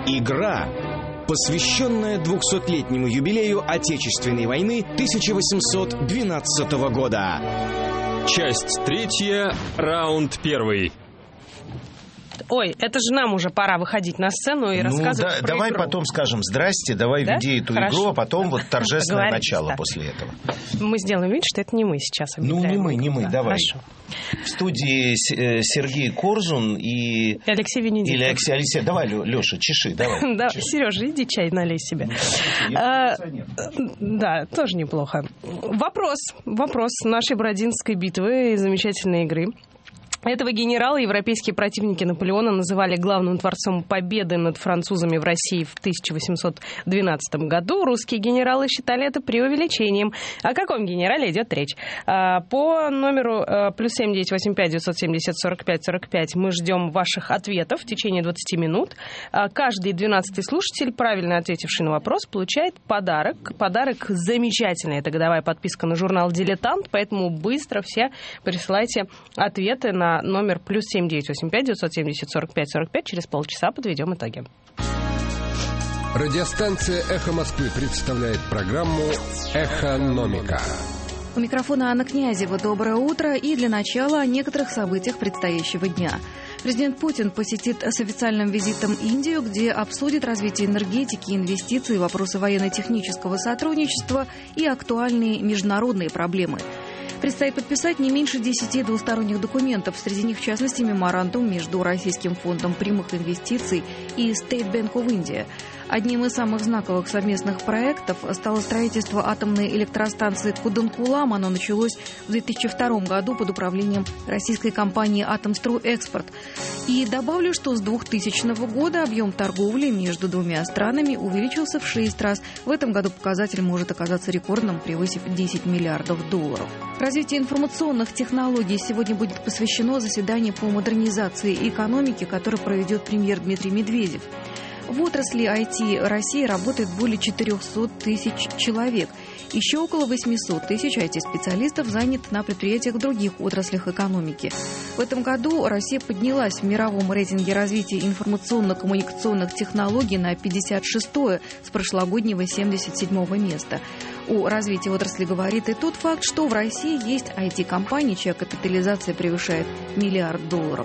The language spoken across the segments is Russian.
Игра, посвященная 200-летнему юбилею Отечественной войны 1812 года. Часть 3, раунд 1. Ой, это же нам уже пора выходить на сцену и рассказывать про давай игру. Потом скажем «здрасте», давай веди эту игру, а потом вот торжественное начало после этого. Мы сделаем вид, что это не мы сейчас объявляем. Не мы, давай. Хорошо. В студии Сергей Корзун и Алексей Венедиктов. Алексей, давай, Леша, чеши, давай. Да, Сережа, иди чай налей себе. Да, тоже неплохо. Вопрос нашей Бородинской битвы и замечательной игры. Этого генерала европейские противники Наполеона называли главным творцом победы над французами в России в 1812 году. Русские генералы считали это преувеличением. О каком генерале идет речь? По номеру +7 985 970 45 45 мы ждем ваших ответов в течение 20 минут. Каждый 12-й слушатель, правильно ответивший на вопрос, получает подарок. Подарок замечательный. Это годовая подписка на журнал «Дилетант», поэтому быстро все присылайте ответы на номер +7 985 970 45 45. Через полчаса подведем итоги. Радиостанция «Эхо Москвы» представляет программу «Эхономика». У микрофона Анна Князева. Доброе утро. И для начала о некоторых событиях предстоящего дня. Президент Путин посетит с официальным визитом Индию, где обсудит развитие энергетики, инвестиций, вопросы военно-технического сотрудничества и актуальные международные проблемы. Предстоит подписать не меньше 10 двусторонних документов. Среди них, в частности, меморандум между Российским фондом прямых инвестиций и State Bank of India. Одним из самых знаковых совместных проектов стало строительство атомной электростанции Куданкулам. Оно началось в 2002 году под управлением российской компании «Атомстройэкспорт». И добавлю, что с 2000 года объем торговли между двумя странами увеличился в 6 раз. В этом году показатель может оказаться рекордным, превысив $10 миллиардов. Развитию информационных технологий сегодня будет посвящено заседание по модернизации экономики, которое проведет премьер Дмитрий Медведев. В отрасли IT России работает более 400 тысяч человек. Еще около 800 тысяч IT-специалистов заняты на предприятиях в других отраслях экономики. В этом году Россия поднялась в мировом рейтинге развития информационно-коммуникационных технологий на 56-е с прошлогоднего 77-го места. О развитии отрасли говорит и тот факт, что в России есть IT-компании, чья капитализация превышает $1 миллиард.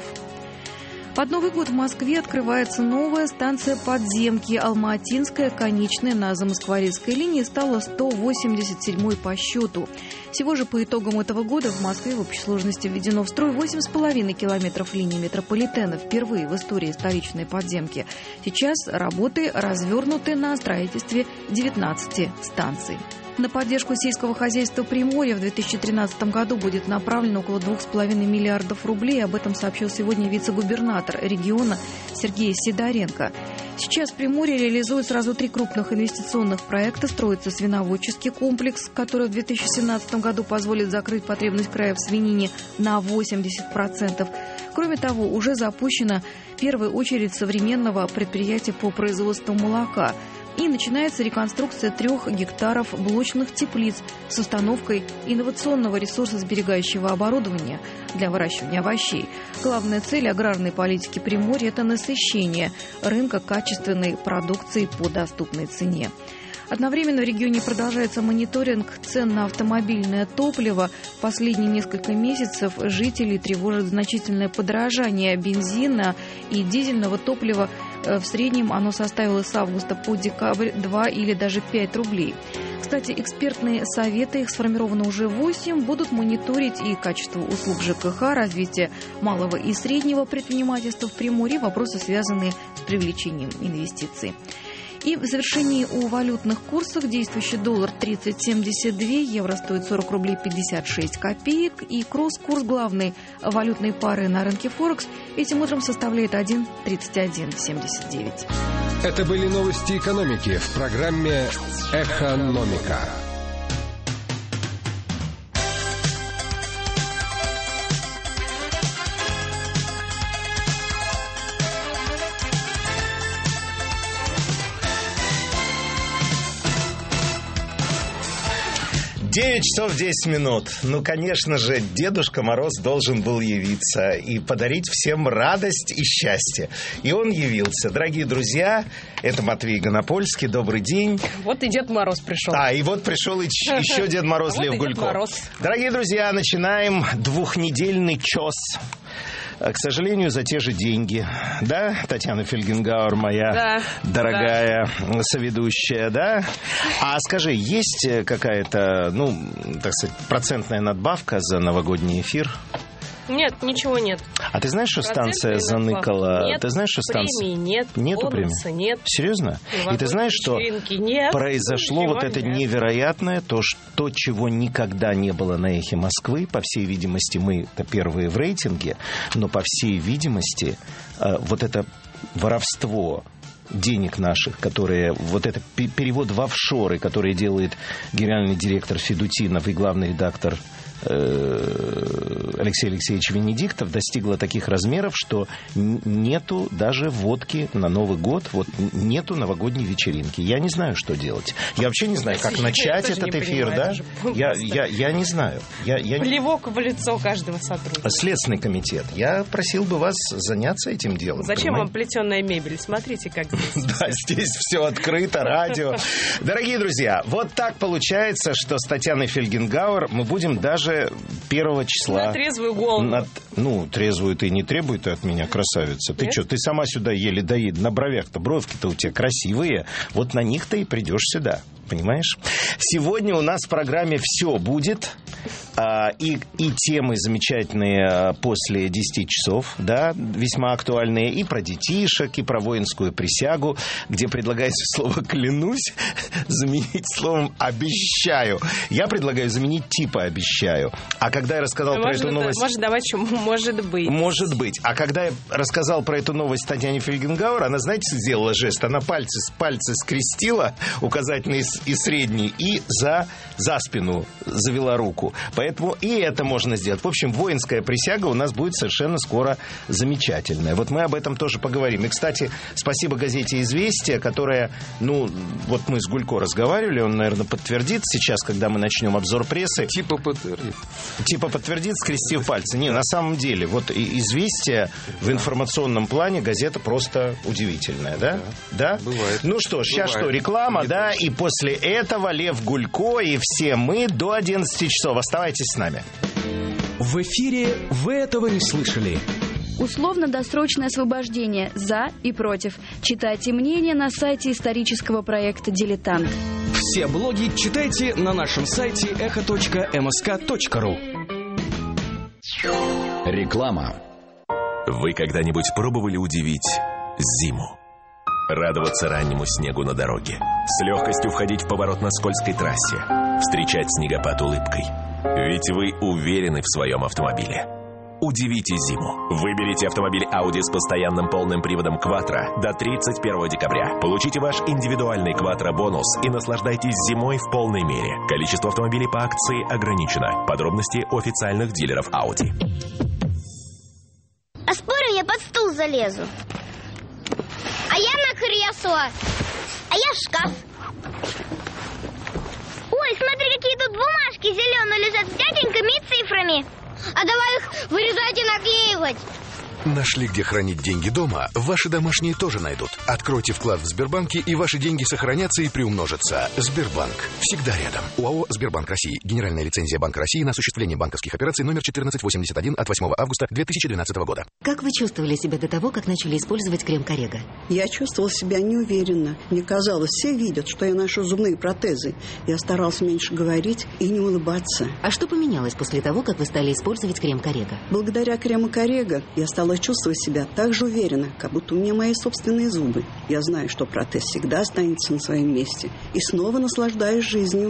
Под Новый год в Москве открывается новая станция подземки. Алма-Атинская, конечная на Замоскворецкой линии, стала 187-й по счету. Всего же по итогам этого года в Москве в общей сложности введено в строй 8,5 километров линии метрополитена. Впервые в истории столичной подземки. Сейчас работы развернуты на строительстве 19 станций. На поддержку сельского хозяйства Приморья в 2013 году будет направлено около 2,5 миллиардов рублей. Об этом сообщил сегодня вице-губернатор региона Сергей Сидоренко. Сейчас в Приморье реализуют сразу 3 крупных инвестиционных проекта. Строится свиноводческий комплекс, который в 2017 году позволит закрыть потребность края в свинине на 80%. Кроме того, уже запущена первая очередь современного предприятия по производству молока. И начинается реконструкция 3 гектаров блочных теплиц с установкой инновационного ресурсосберегающего оборудования для выращивания овощей. Главная цель аграрной политики Приморья – это насыщение рынка качественной продукции по доступной цене. Одновременно в регионе продолжается мониторинг цен на автомобильное топливо. В последние несколько месяцев жителей тревожит значительное подорожание бензина и дизельного топлива. В среднем оно составило с августа по декабрь 2 или даже 5 рублей. Кстати, экспертные советы, их сформировано уже 8, будут мониторить и качество услуг ЖКХ, развитие малого и среднего предпринимательства в Приморье, вопросы, связанные с привлечением инвестиций. И в завершении о валютных курсах. Действующий доллар 30,72, евро стоит 40 рублей 56 копеек. И курс главной валютной пары на рынке Форекс этим утром составляет 1,3179. Это были новости экономики в программе «Эхономика». 9 часов 10 минут. Ну, конечно же, Дедушка Мороз должен был явиться и подарить всем радость и счастье. И он явился. Дорогие друзья, это Матвей Гонопольский. Добрый день. Вот и Дед Мороз пришел. И вот пришел еще Дед Мороз Лев Гулько. Дорогие друзья, начинаем двухнедельный час. К сожалению, за те же деньги. Да, Татьяна Фельгенгауэр, моя дорогая соведущая, да? А скажи, есть какая-то, так сказать, процентная надбавка за новогодний эфир? Нет, ничего нет. А ты знаешь, что станция заныкала? Нет, ты знаешь, что станция... премии нет, нету бонуса премии? нет. Серьезно? И ты знаешь, что нет, произошло вот это невероятное, то, чего никогда не было на «Эхе Москвы». По всей видимости, мы-то первые в рейтинге, но по всей видимости, вот это воровство денег наших, которые... Вот это перевод в офшоры, который делает генеральный директор Федутинов и главный редактор Алексей Алексеевич Венедиктов, достигла таких размеров, что нету даже водки на Новый год, вот нету новогодней вечеринки. Я не знаю, что делать. Я вообще не знаю, как начать этот эфир, да? Я не знаю. Плевок в лицо каждого сотрудника. Следственный комитет. Я просил бы вас заняться этим делом. Зачем вам плетеная мебель? Смотрите, как здесь. Да, здесь все открыто, радио. Дорогие друзья, вот так получается, что с Татьяной Фельгенгауэр мы будем даже 1 числа... На трезвую голову. Трезвую ты не требуй от меня, красавица. Ты что, ты сама сюда еле доедешь. На бровях-то, бровки-то у тебя красивые. Вот на них-то и придешь сюда. Понимаешь? Сегодня у нас в программе все будет. И темы замечательные после 10 часов, да, весьма актуальные. И про детишек, и про воинскую присягу, где предлагается слово «клянусь» заменить словом «обещаю». Я предлагаю заменить типа «обещаю». А когда я рассказал про эту новость... Может быть. Может быть. А когда я рассказал про эту новость Татьяне Фельгенгауэр, она, знаете, сделала жест. Она пальцы скрестила, указательный и средний, и за спину завела руку. Поэтому и это можно сделать. В общем, воинская присяга у нас будет совершенно скоро замечательная. Вот мы об этом тоже поговорим. И, кстати, спасибо газете «Известия», которая, вот мы с Гулько разговаривали, он, наверное, подтвердит сейчас, когда мы начнем обзор прессы. Типа подтвердит, скрестив пальцы. Не, на самом деле, вот «Известия» в информационном плане газета просто удивительная, да? Да? Бывает. Ну что ж, сейчас что, реклама, да? И после этого Лев Гулько и все мы до 11 часов. Оставайтесь с нами. В эфире «Вы этого не слышали». Условно-досрочное освобождение «За» и «Против». Читайте мнение на сайте исторического проекта «Дилетант». Все блоги читайте на нашем сайте echo.msk.ru. Реклама. Вы когда-нибудь пробовали удивить зиму? Радоваться раннему снегу на дороге, с легкостью входить в поворот на скользкой трассе, встречать снегопад улыбкой. Ведь вы уверены в своем автомобиле. Удивите зиму. Выберите автомобиль Audi с постоянным полным приводом Quattro до 31 декабря. Получите ваш индивидуальный Quattro-бонус и наслаждайтесь зимой в полной мере. Количество автомобилей по акции ограничено. Подробности у официальных дилеров Audi. А спорю, я под стул залезу. А я на кресло. А я в шкаф. Ой, смотри, какие тут бумажки зеленые лежат с дяденьками и цифрами. А давай их вырезать и наклеивать. Нашли, где хранить деньги дома? Ваши домашние тоже найдут. Откройте вклад в Сбербанке, и ваши деньги сохранятся и приумножатся. Сбербанк. Всегда рядом. ОАО «Сбербанк России». Генеральная лицензия Банка России на осуществление банковских операций номер 1481 от 8 августа 2012 года. Как вы чувствовали себя до того, как начали использовать крем Коррега? Я чувствовала себя неуверенно. Мне казалось, все видят, что я ношу зубные протезы. Я старалась меньше говорить и не улыбаться. А что поменялось после того, как вы стали использовать крем Коррега? Благодаря крему Коррега я стала чувствовать себя так же уверенно, как будто у меня мои собственные зубы. Я знаю, что протез всегда останется на своем месте. И снова наслаждаюсь жизнью.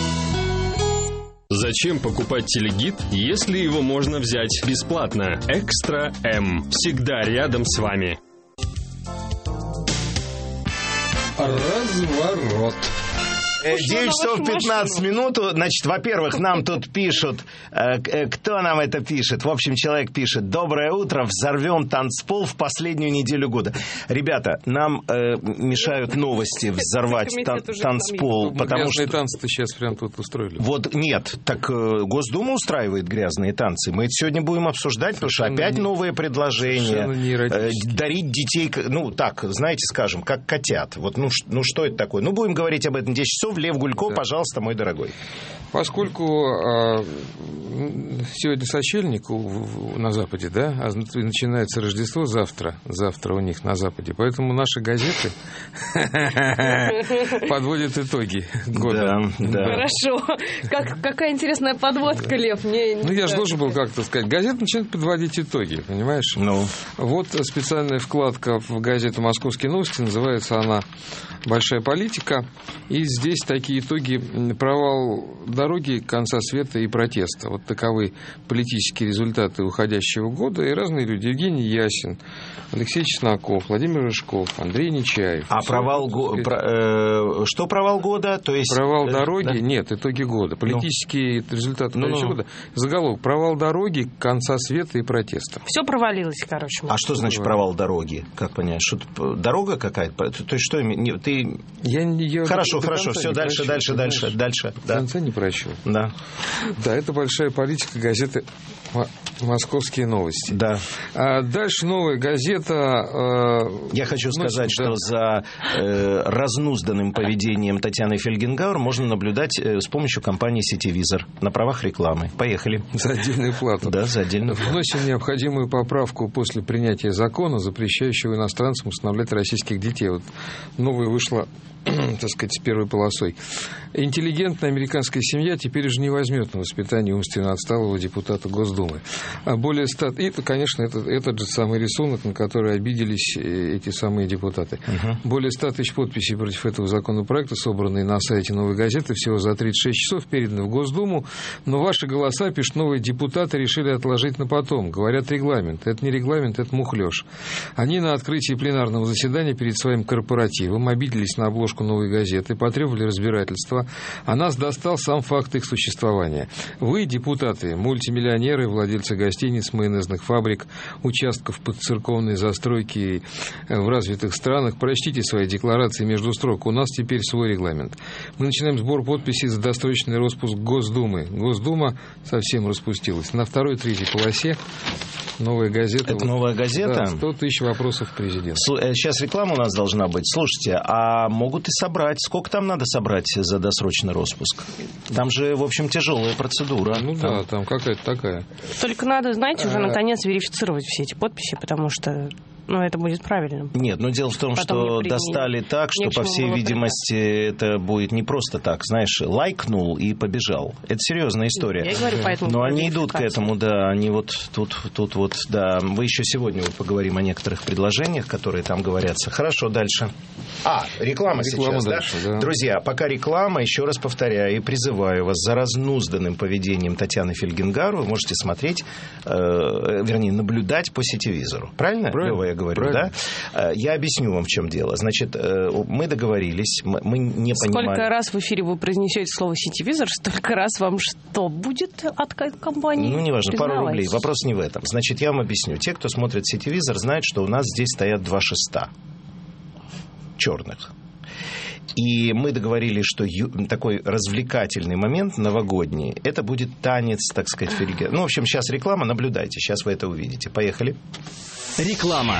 Зачем покупать телегид, если его можно взять бесплатно? Экстра М. Всегда рядом с вами. Разворот. 9 часов 15 минут. Значит, во-первых, нам тут пишут, кто нам это пишет? В общем, человек пишет: доброе утро, взорвем танцпол в последнюю неделю года. Ребята, нам мешают новости взорвать танцпол, потому что... Грязные танцы-то сейчас прям тут устроили. Вот нет, так Госдума устраивает грязные танцы. Мы это сегодня будем обсуждать, потому что опять новые предложения. Дарить детей, ну так, знаете, скажем, как котят. Вот, ну что это такое? Ну, будем говорить об этом 10 часов. Лев Гулько, пожалуйста, мой дорогой. Поскольку сегодня сочельник на Западе, да, а начинается Рождество завтра у них на Западе, поэтому наши газеты подводят итоги года. Да. Хорошо. Какая интересная подводка, Лев. Ну, я же должен был как-то сказать. Газета начинает подводить итоги, понимаешь? Вот специальная вкладка в газету «Московские новости», называется она «Большая политика», и здесь такие итоги: провал дороги, конца света и протеста. Вот таковы политические результаты уходящего года, и разные люди: Евгений Ясин, Алексей Чесноков, Владимир Рыжков, Андрей Нечаев. А что провал года? То есть... Провал дороги? Да? Нет, итоги года. Политические результаты уходящего года. Заголовок: провал дороги, конца света и протеста. Все провалилось, короче. А что значит провал дороги? Как понять? Что дорога какая-то? То есть что? Ты... Хорошо, все, дальше. До конца не прощу. Да. Да, это большая политика газеты «Московские новости». Да. А дальше новая газета... Я хочу сказать, что за разнузданным поведением Татьяны Фельгенгауэр можно наблюдать с помощью компании «Сетевизор» на правах рекламы. Поехали. За отдельную плату. Да, за отдельную плату. Вносим необходимую поправку после принятия закона, запрещающего иностранцам усыновлять российских детей. Вот новая вышла, так сказать, с первой полосой. Интеллигентная американская семья теперь уже не возьмет на воспитание умственно отсталого депутата Госдумы. А более 100... И, конечно, этот же самый рисунок, на который обиделись эти самые депутаты. Более 100 тысяч подписей против этого законопроекта, собранные на сайте «Новой газеты», всего за 36 часов переданы в Госдуму. Но ваши голоса, пишут новые депутаты, решили отложить на потом. Говорят, регламент. Это не регламент, это мухлёж. Они на открытии пленарного заседания перед своим корпоративом обиделись на обложку «Новой газеты», потребовали разбирательства, а нас достал сам факт их существования. Вы, депутаты, мультимиллионеры, владельцы гостиниц, майонезных фабрик, участков под церковные застройки в развитых странах, прочтите свои декларации между строк. У нас теперь свой регламент. Мы начинаем сбор подписей за досрочный распуск Госдумы. Госдума совсем распустилась. На второй, третьей полосе новая газета. Это новая газета? Да, 100 тысяч вопросов к президенту. Сейчас реклама у нас должна быть. Слушайте, а могут и собрать. Сколько там надо собрать за досрочный распуск? Там же, в общем, тяжелая процедура. Ну да, там какая-то такая. Только надо, знаете, уже наконец верифицировать все эти подписи, потому что... Ну, это будет правильно. Нет, но дело в том, что достали так, что, по всей видимости, это будет не просто так, знаешь, лайкнул и побежал. Это серьезная история. Я говорю, поэтому... Но они идут к этому, да, они вот тут вот, да. Мы еще сегодня поговорим о некоторых предложениях, которые там говорятся. Хорошо, дальше. Реклама сейчас, дальше, да? Друзья, пока реклама, еще раз повторяю, и призываю вас: за разнузданным поведением Татьяны Фельгенгауэр вы можете смотреть, вернее, наблюдать по сетевизору. Правильно? Лёва, я говорю, правильно. Да? Я объясню вам, в чем дело. Значит, мы договорились, мы не понимали... Сколько раз в эфире вы произнесете слово «сетевизор», столько раз вам что будет от компании? Ну, неважно, пару рублей. Вопрос не в этом. Значит, я вам объясню. Те, кто смотрит «Сетевизор», знают, что у нас здесь стоят 2 шеста черных. И мы договорились, что такой развлекательный момент новогодний, это будет танец, так сказать, Фельгенгауэр. Ну, в общем, сейчас реклама, наблюдайте, сейчас вы это увидите. Поехали. Реклама.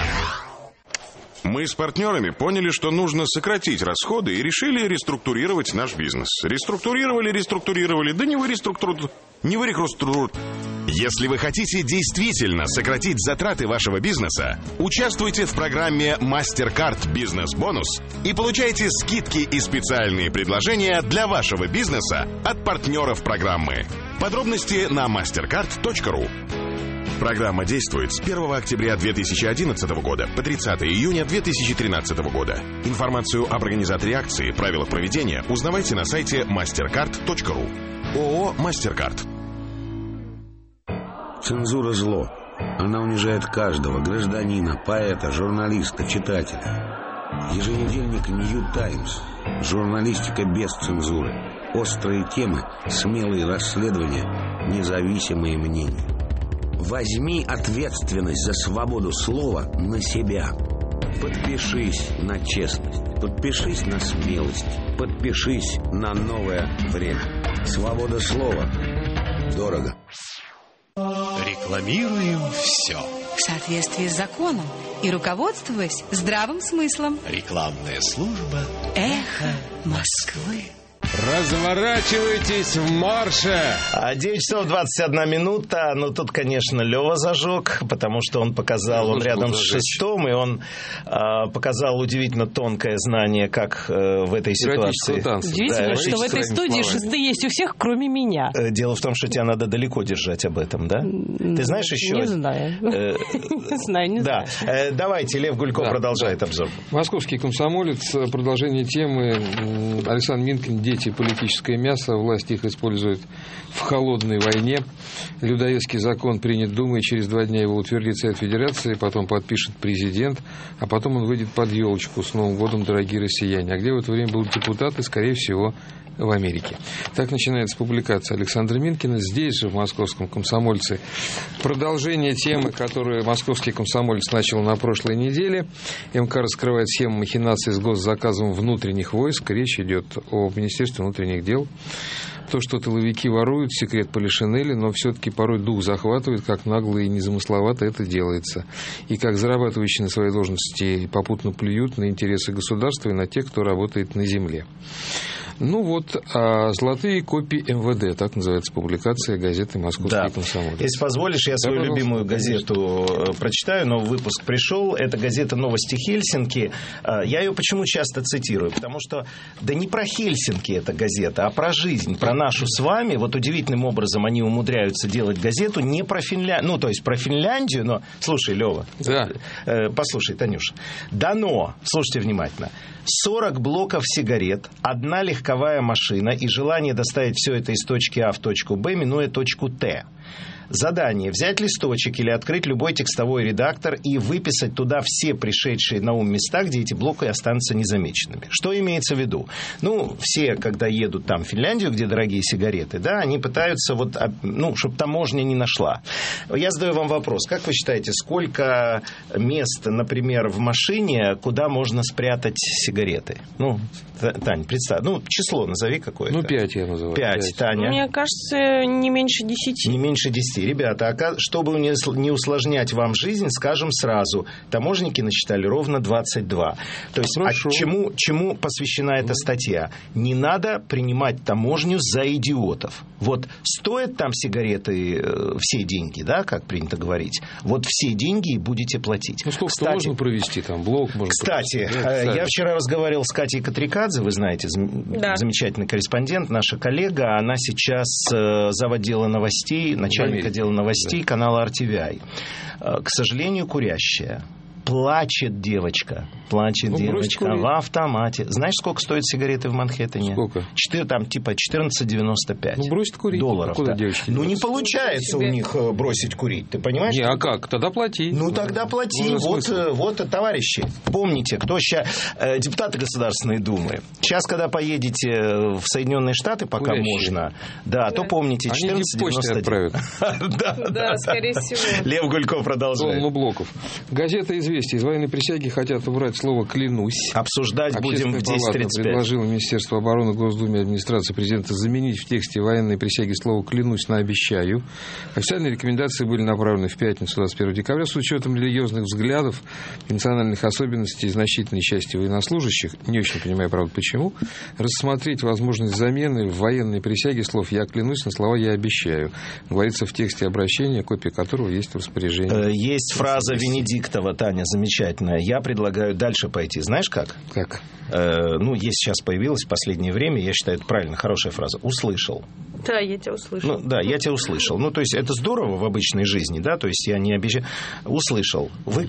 Мы с партнерами поняли, что нужно сократить расходы и решили реструктурировать наш бизнес. Реструктурировали, да не вы реструктурировали. Если вы хотите действительно сократить затраты вашего бизнеса, участвуйте в программе MasterCard Бизнес-бонус и получайте скидки и специальные предложения для вашего бизнеса от партнеров программы. Подробности на mastercard.ru. Программа действует с 1 октября 2011 года по 30 июня 2013 года. Информацию об организаторе акции, правилах проведения узнавайте на сайте mastercard.ru. ООО «MasterCard». Цензура – зло. Она унижает каждого – гражданина, поэта, журналиста, читателя. Еженедельник «Нью Таймс». Журналистика без цензуры. Острые темы, смелые расследования, независимые мнения. Возьми ответственность за свободу слова на себя. Подпишись на честность, подпишись на смелость, подпишись на новое время. Свобода слова дорого. Рекламируем все. В соответствии с законом и руководствуясь здравым смыслом. Рекламная служба «Эхо Москвы». Разворачивайтесь в марше! 9 часов 21 минута. Ну, тут, конечно, Лёва зажег, потому что он показал, он рядом с шестом, и он показал удивительно тонкое знание, как в этой ситуации. Удивительно, что в этой студии шесты есть у всех, кроме меня. Дело в том, что тебя надо далеко держать об этом, да? Ты знаешь еще? Не знаю. Не знаю. Давайте, Лев Гульков продолжает обзор. Московский комсомолец. Продолжение темы. Александр Минкин. Дети – политическое мясо, власть их использует в холодной войне. Людоедский закон принят Думой, через 2 дня его утвердит Совет Федерации, потом подпишет президент, а потом он выйдет под елочку с Новым годом, дорогие россияне. А где в это время будут депутаты, скорее всего, в Америке. Так начинается публикация Александра Минкина. Здесь же, в «Московском комсомольце», продолжение темы, которую «Московский комсомолец» начал на прошлой неделе. МК раскрывает схему махинации с госзаказом внутренних войск. Речь идет о Министерстве внутренних дел. То, что тыловики воруют, секрет Полишинеля, но все-таки порой дух захватывает, как нагло и незамысловато это делается. И как зарабатывающие на своей должности попутно плюют на интересы государства и на тех, кто работает на земле. Ну вот, «Золотые копии МВД», так называется публикация газеты «Московский комсомолец». Если позволишь, я свою любимую газету прочитаю. Новый выпуск пришел. Это газета «Новости Хельсинки». Я ее почему часто цитирую? Потому что, да не про Хельсинки эта газета, а про жизнь, про нашу с вами. Вот удивительным образом они умудряются делать газету не про Финляндию. Ну, то есть про Финляндию, но... Слушай, Лёва. Да. Послушай, Танюша. Дано, слушайте внимательно, 40 блоков сигарет, 1 легковая машина и желание доставить все это из точки А в точку Б, минуя точку Т. Задание: взять листочек или открыть любой текстовой редактор и выписать туда все пришедшие на ум места, где эти блоки останутся незамеченными. Что имеется в виду? Ну, все, когда едут там в Финляндию, где дорогие сигареты, да, они пытаются вот, ну, чтобы таможня не нашла. Я задаю вам вопрос. Как вы считаете, сколько мест, например, в машине, куда можно спрятать сигареты? Ну, Тань, представь. Ну, число назови какое-то. Ну, 5 я называю. 5, Таня. Мне кажется, не меньше 10. Не меньше 10. Ребята, чтобы не усложнять вам жизнь, скажем сразу, таможенники насчитали ровно 22. То есть, чему посвящена эта статья? Не надо принимать таможню за идиотов. Вот стоят там сигареты все деньги, да, как принято говорить, вот все деньги и будете платить. Ну, сколько можно провести там, блок можно провести. Кстати, я вчера разговаривал с Катей Катрикадзе, вы знаете, замечательный корреспондент, наша коллега, она сейчас заводила новостей, начальник отдела новостей канала RTVI. К сожалению, курящая. Плачет девочка. Плачет девочка в автомате. Знаешь, сколько стоят сигареты в Манхэттене? Сколько? Там типа $14.95. Ну, бросит курить. Долларов. Да. Ну, не получается у них бросить курить. Ты понимаешь? Не, а как? Тогда плати. Ну, тогда плати. Вот, товарищи, помните, кто сейчас... депутаты Государственной Думы. Сейчас, когда поедете в Соединенные Штаты, пока можно, да, то помните, $14.99. Да, скорее всего. Лев Гульков продолжает. Полно блоков. Газета «Известия». Из военной присяги хотят убрать слово «клянусь». Обсуждать будем в 10:35. Предложило Министерство обороны, Госдуме, администрации президента заменить в тексте военной присяги слово «клянусь» на «обещаю». Официальные рекомендации были направлены в пятницу, 21 декабря, с учетом религиозных взглядов и национальных особенностей значительной части военнослужащих, не очень понимаю, правда, почему, рассмотреть возможность замены в военной присяге слов «я клянусь» на слова «я обещаю». Говорится в тексте обращения, копия которого есть в распоряжении. Есть фраза Венедиктова, Таня, замечательная. Я предлагаю дальше пойти. Знаешь как? Как? Есть сейчас появилась в последнее время, я считаю, это правильно, хорошая фраза. Услышал. Да, я тебя услышал. Я тебя услышал. То есть, это здорово в обычной жизни, да, то есть, я не обещаю. Услышал. Вы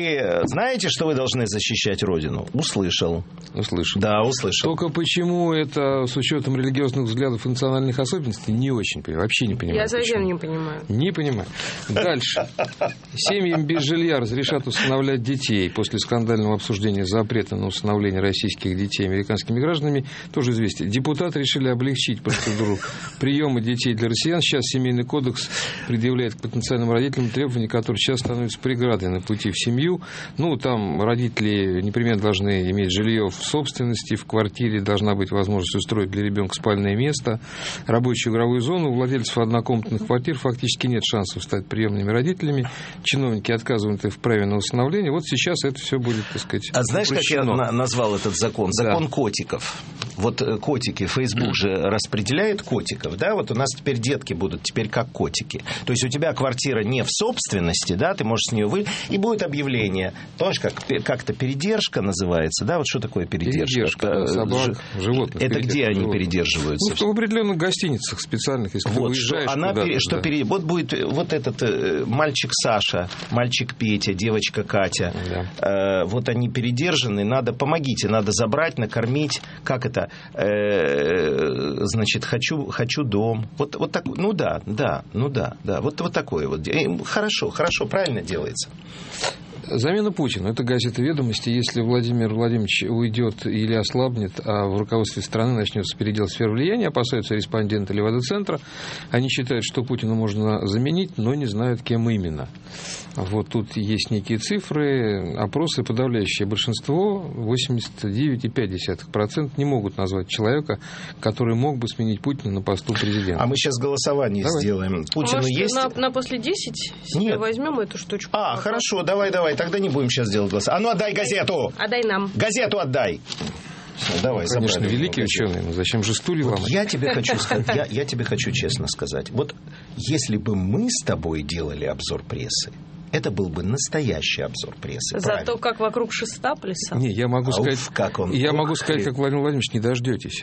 знаете, что вы должны защищать Родину? Услышал. Услышал. Да, услышал. Только почему это с учетом религиозных взглядов и национальных особенностей, не очень понимаю. Вообще не понимаю. Я совсем не понимаю. Не понимаю. Дальше. Семьям без жилья разрешат установление усыновлять детей. После скандального обсуждения запрета на усыновление российских детей американскими гражданами, тоже известие. Депутаты решили облегчить процедуру приема детей для россиян. Сейчас Семейный кодекс предъявляет к потенциальным родителям требования, которые сейчас становятся преградой на пути в семью. Ну, там родители непременно должны иметь жилье в собственности, в квартире должна быть возможность устроить для ребенка спальное место, рабочую игровую зону. У владельцев однокомнатных квартир фактически нет шансов стать приемными родителями. Чиновники отказывают в праве на усыновление. Вот сейчас это все будет, так сказать, А знаешь, упрощено. Как я назвал этот закон? Закон котиков. Вот котики, Facebook же распределяет котиков, да, вот у нас теперь детки будут теперь как котики. То есть у тебя квартира не в собственности, да, ты можешь с нее и будет объявление. Помнишь, как-то передержка называется, да, вот что такое передержка? Собак, животных. Это где они передерживаются? Ну, в определенных гостиницах специальных, если ты уезжаешь куда-то. Вот будет вот этот мальчик Саша, мальчик Петя, девочка Катя, вот они передержаны, помогите, надо забрать, накормить, как это, значит, хочу дом, вот так, вот такое вот, хорошо, правильно делается. Замена Путина. Это газета «Ведомости». Если Владимир Владимирович уйдет или ослабнет, а в руководстве страны начнется передел сфер влияния, опасаются респонденты Левада-центра. Они считают, что Путина можно заменить, но не знают, кем именно. Вот тут есть некие цифры. Опросы, подавляющее большинство, 89,5%, не могут назвать человека, который мог бы сменить Путина на посту президента. А мы сейчас голосование сделаем. Путину есть? На после 10 себе возьмем эту штучку. Хорошо, давай. Тогда не будем сейчас делать голосование. А ну отдай газету! Отдай нам. Газету отдай! Давай, конечно, великий ученый, но зачем же стулья ломать? Я тебе хочу сказать, я тебе хочу честно сказать. Вот если бы мы с тобой делали обзор прессы, это был бы настоящий обзор прессы. Зато правильно? Как вокруг шеста плясал. Не, я могу сказать, как Владимир Владимирович, не дождетесь.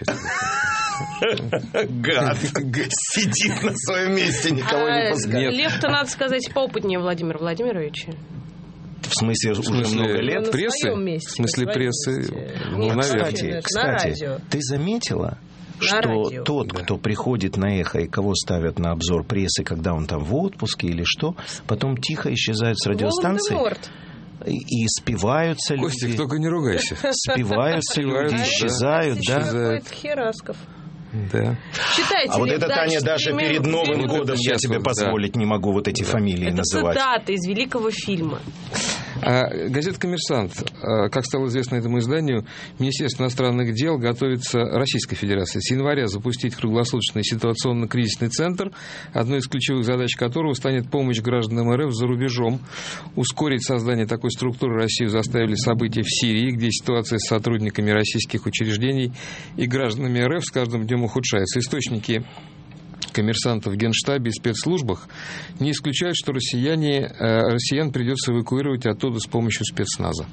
Гад. Сидит на своем месте, никого не пускает. Лев-то, надо сказать, поопытнее Владимира Владимировича. В смысле, уже много лет? Прессы? В смысле прессы? Ну, наверное. Кстати, ты заметила, что тот, кто приходит на «Эхо» и кого ставят на обзор прессы, когда он там в отпуске или что, потом тихо исчезают с радиостанции. И спиваются люди. Костик, только не ругайся. Спиваются люди, исчезают, да? Херасков. Да. Читайте, вот это, Таня, даже перед Новым годом я себе позволить не могу вот эти фамилии называть. Это цитаты из великого фильма. Газета «Коммерсант». Как стало известно этому изданию, Министерство иностранных дел готовится Российской Федерации с января запустить круглосуточный ситуационно-кризисный центр, одной из ключевых задач которого станет помощь гражданам РФ за рубежом. Ускорить создание такой структуры Россию заставили события в Сирии, где ситуация с сотрудниками российских учреждений и гражданами РФ с каждым днем ухудшается. Источники коммерсантов в Генштабе и спецслужбах не исключают, что россиян придется эвакуировать оттуда с помощью спецназа.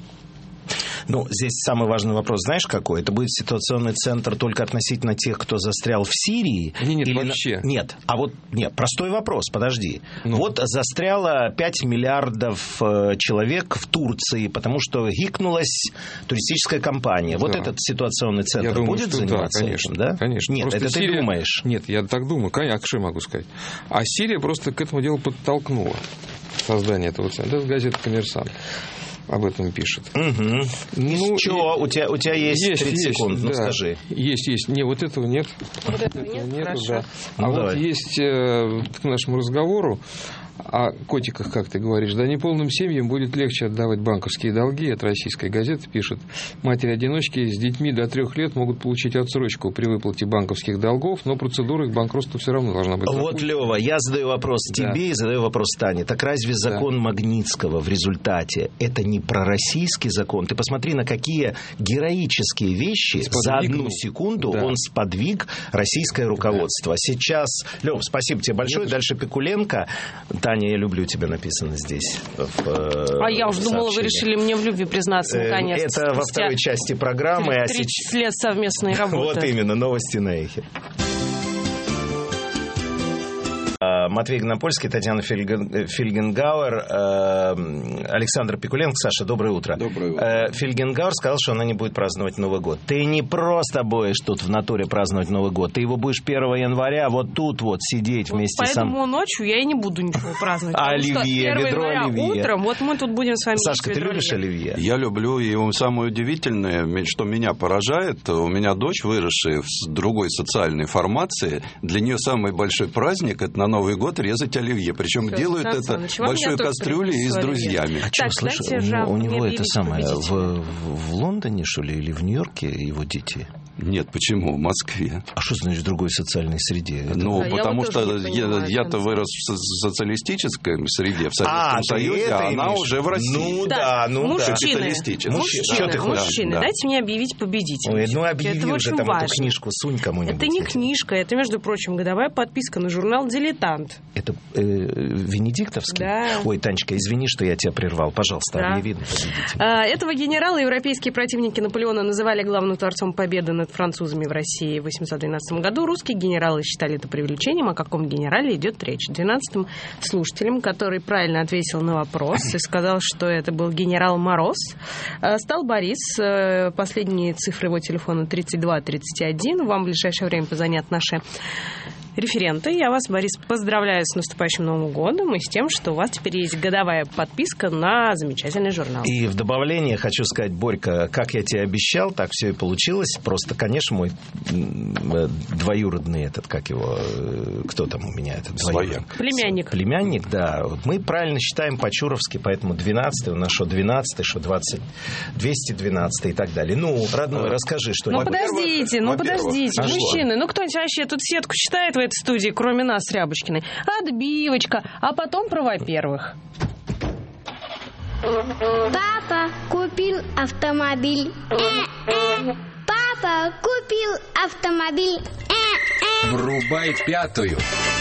Ну, здесь самый важный вопрос, знаешь, какой? Это будет ситуационный центр только относительно тех, кто застрял в Сирии? Нет, вообще. Нет, простой вопрос, подожди. Вот застряло 5 миллиардов человек в Турции, потому что гикнулась туристическая компания. Вот этот ситуационный центр будет заниматься этим, да? Конечно. Нет, просто это ты думаешь? Нет, я так думаю, конечно, что я могу сказать. А Сирия просто к этому делу подтолкнула создание этого центра. Это газета «Коммерсант» об этом пишет. Угу. Ну, чего? У тебя есть 30 секунд, да. Скажи. Есть. Не, вот этого нет. Вот этого нет? Хорошо. Да. А вот есть к нашему разговору о котиках, как ты говоришь, да, неполным семьям будет легче отдавать банковские долги. Это российская газета пишет. Матери-одиночки с детьми до 3 лет могут получить отсрочку при выплате банковских долгов, но процедура их банкротства все равно должна быть. Вот, Лёва, я задаю вопрос тебе и задаю вопрос Тане. Так разве закон Магнитского в результате это не пророссийский закон? Ты посмотри, на какие героические вещи за одну секунду он сподвиг российское руководство. Сейчас, Лёв, спасибо тебе большое. Дальше Пикуленко. Таня, я люблю тебя, написано здесь. Я уже думала, вы решили мне в любви признаться наконец-то. Это во второй части программы. 30 лет совместной работы. Вот именно, новости на Эхе. Матвей Гнопольский, Татьяна Фельгенгауэр, Александр Пикуленко. Саша, доброе утро. Доброе утро. Фельгенгауэр сказал, что она не будет праздновать Новый год. Ты не просто будешь тут в натуре праздновать Новый год, ты его будешь 1 января вот тут вот сидеть вместе с... Поэтому ночью я и не буду ничего праздновать. Оливье, ведро оливье. Утром, вот мы тут будем с вами... Сашка, ты любишь оливье? Я люблю, и самое удивительное, что меня поражает, у меня дочь, выросшая в другой социальной формации, для нее самый большой праздник — это на Новый год резать оливье. Причем делают это в большой кастрюле и с друзьями. А что, слушай, у него это самое в Лондоне, что ли, или в Нью-Йорке его дети? Нет, почему? В Москве. А что значит в другой социальной среде? Ну, потому что я-то вырос в социалистической среде, в Советском Союзе, а она уже в России. Мужчины, дайте мне объявить победителя. Ну, объяви уже там эту книжку, сунь кому-нибудь. Это не книжка, это, между прочим, годовая подписка на журнал «Дилетант». Это Венедиктовский? Да. Ой, Танечка, извини, что я тебя прервал. Пожалуйста, объяви победителя. Этого генерала европейские противники Наполеона называли главным творцом победы над французами в России в 812 году. Русские генералы считали это преувеличением. О каком генерале идет речь? 12-м слушателем, который правильно ответил на вопрос и сказал, что это был генерал Мороз, стал Борис. Последние цифры его телефона 3231. Вам в ближайшее время позвонят наши референты. Я вас, Борис, поздравляю с наступающим Новым годом и с тем, что у вас теперь есть годовая подписка на замечательный журнал. И в добавление хочу сказать, Борька, как я тебе обещал, так все и получилось. Просто, конечно, мой двоюродный этот, как его, кто там у меня этот двоюродный? Племянник. Племянник, да. Мы правильно считаем по-чуровски, поэтому 12-й у нас что 12-й, что 212-й и так далее. Ну, родной, расскажи, что... Ну, подождите, мужчины, ну кто-нибудь вообще тут сетку читает в этой студии, кроме нас с Рябочкиной? Отбивочка, а потом про во-первых. Папа купил автомобиль. Папа купил автомобиль. Врубай 5-ю.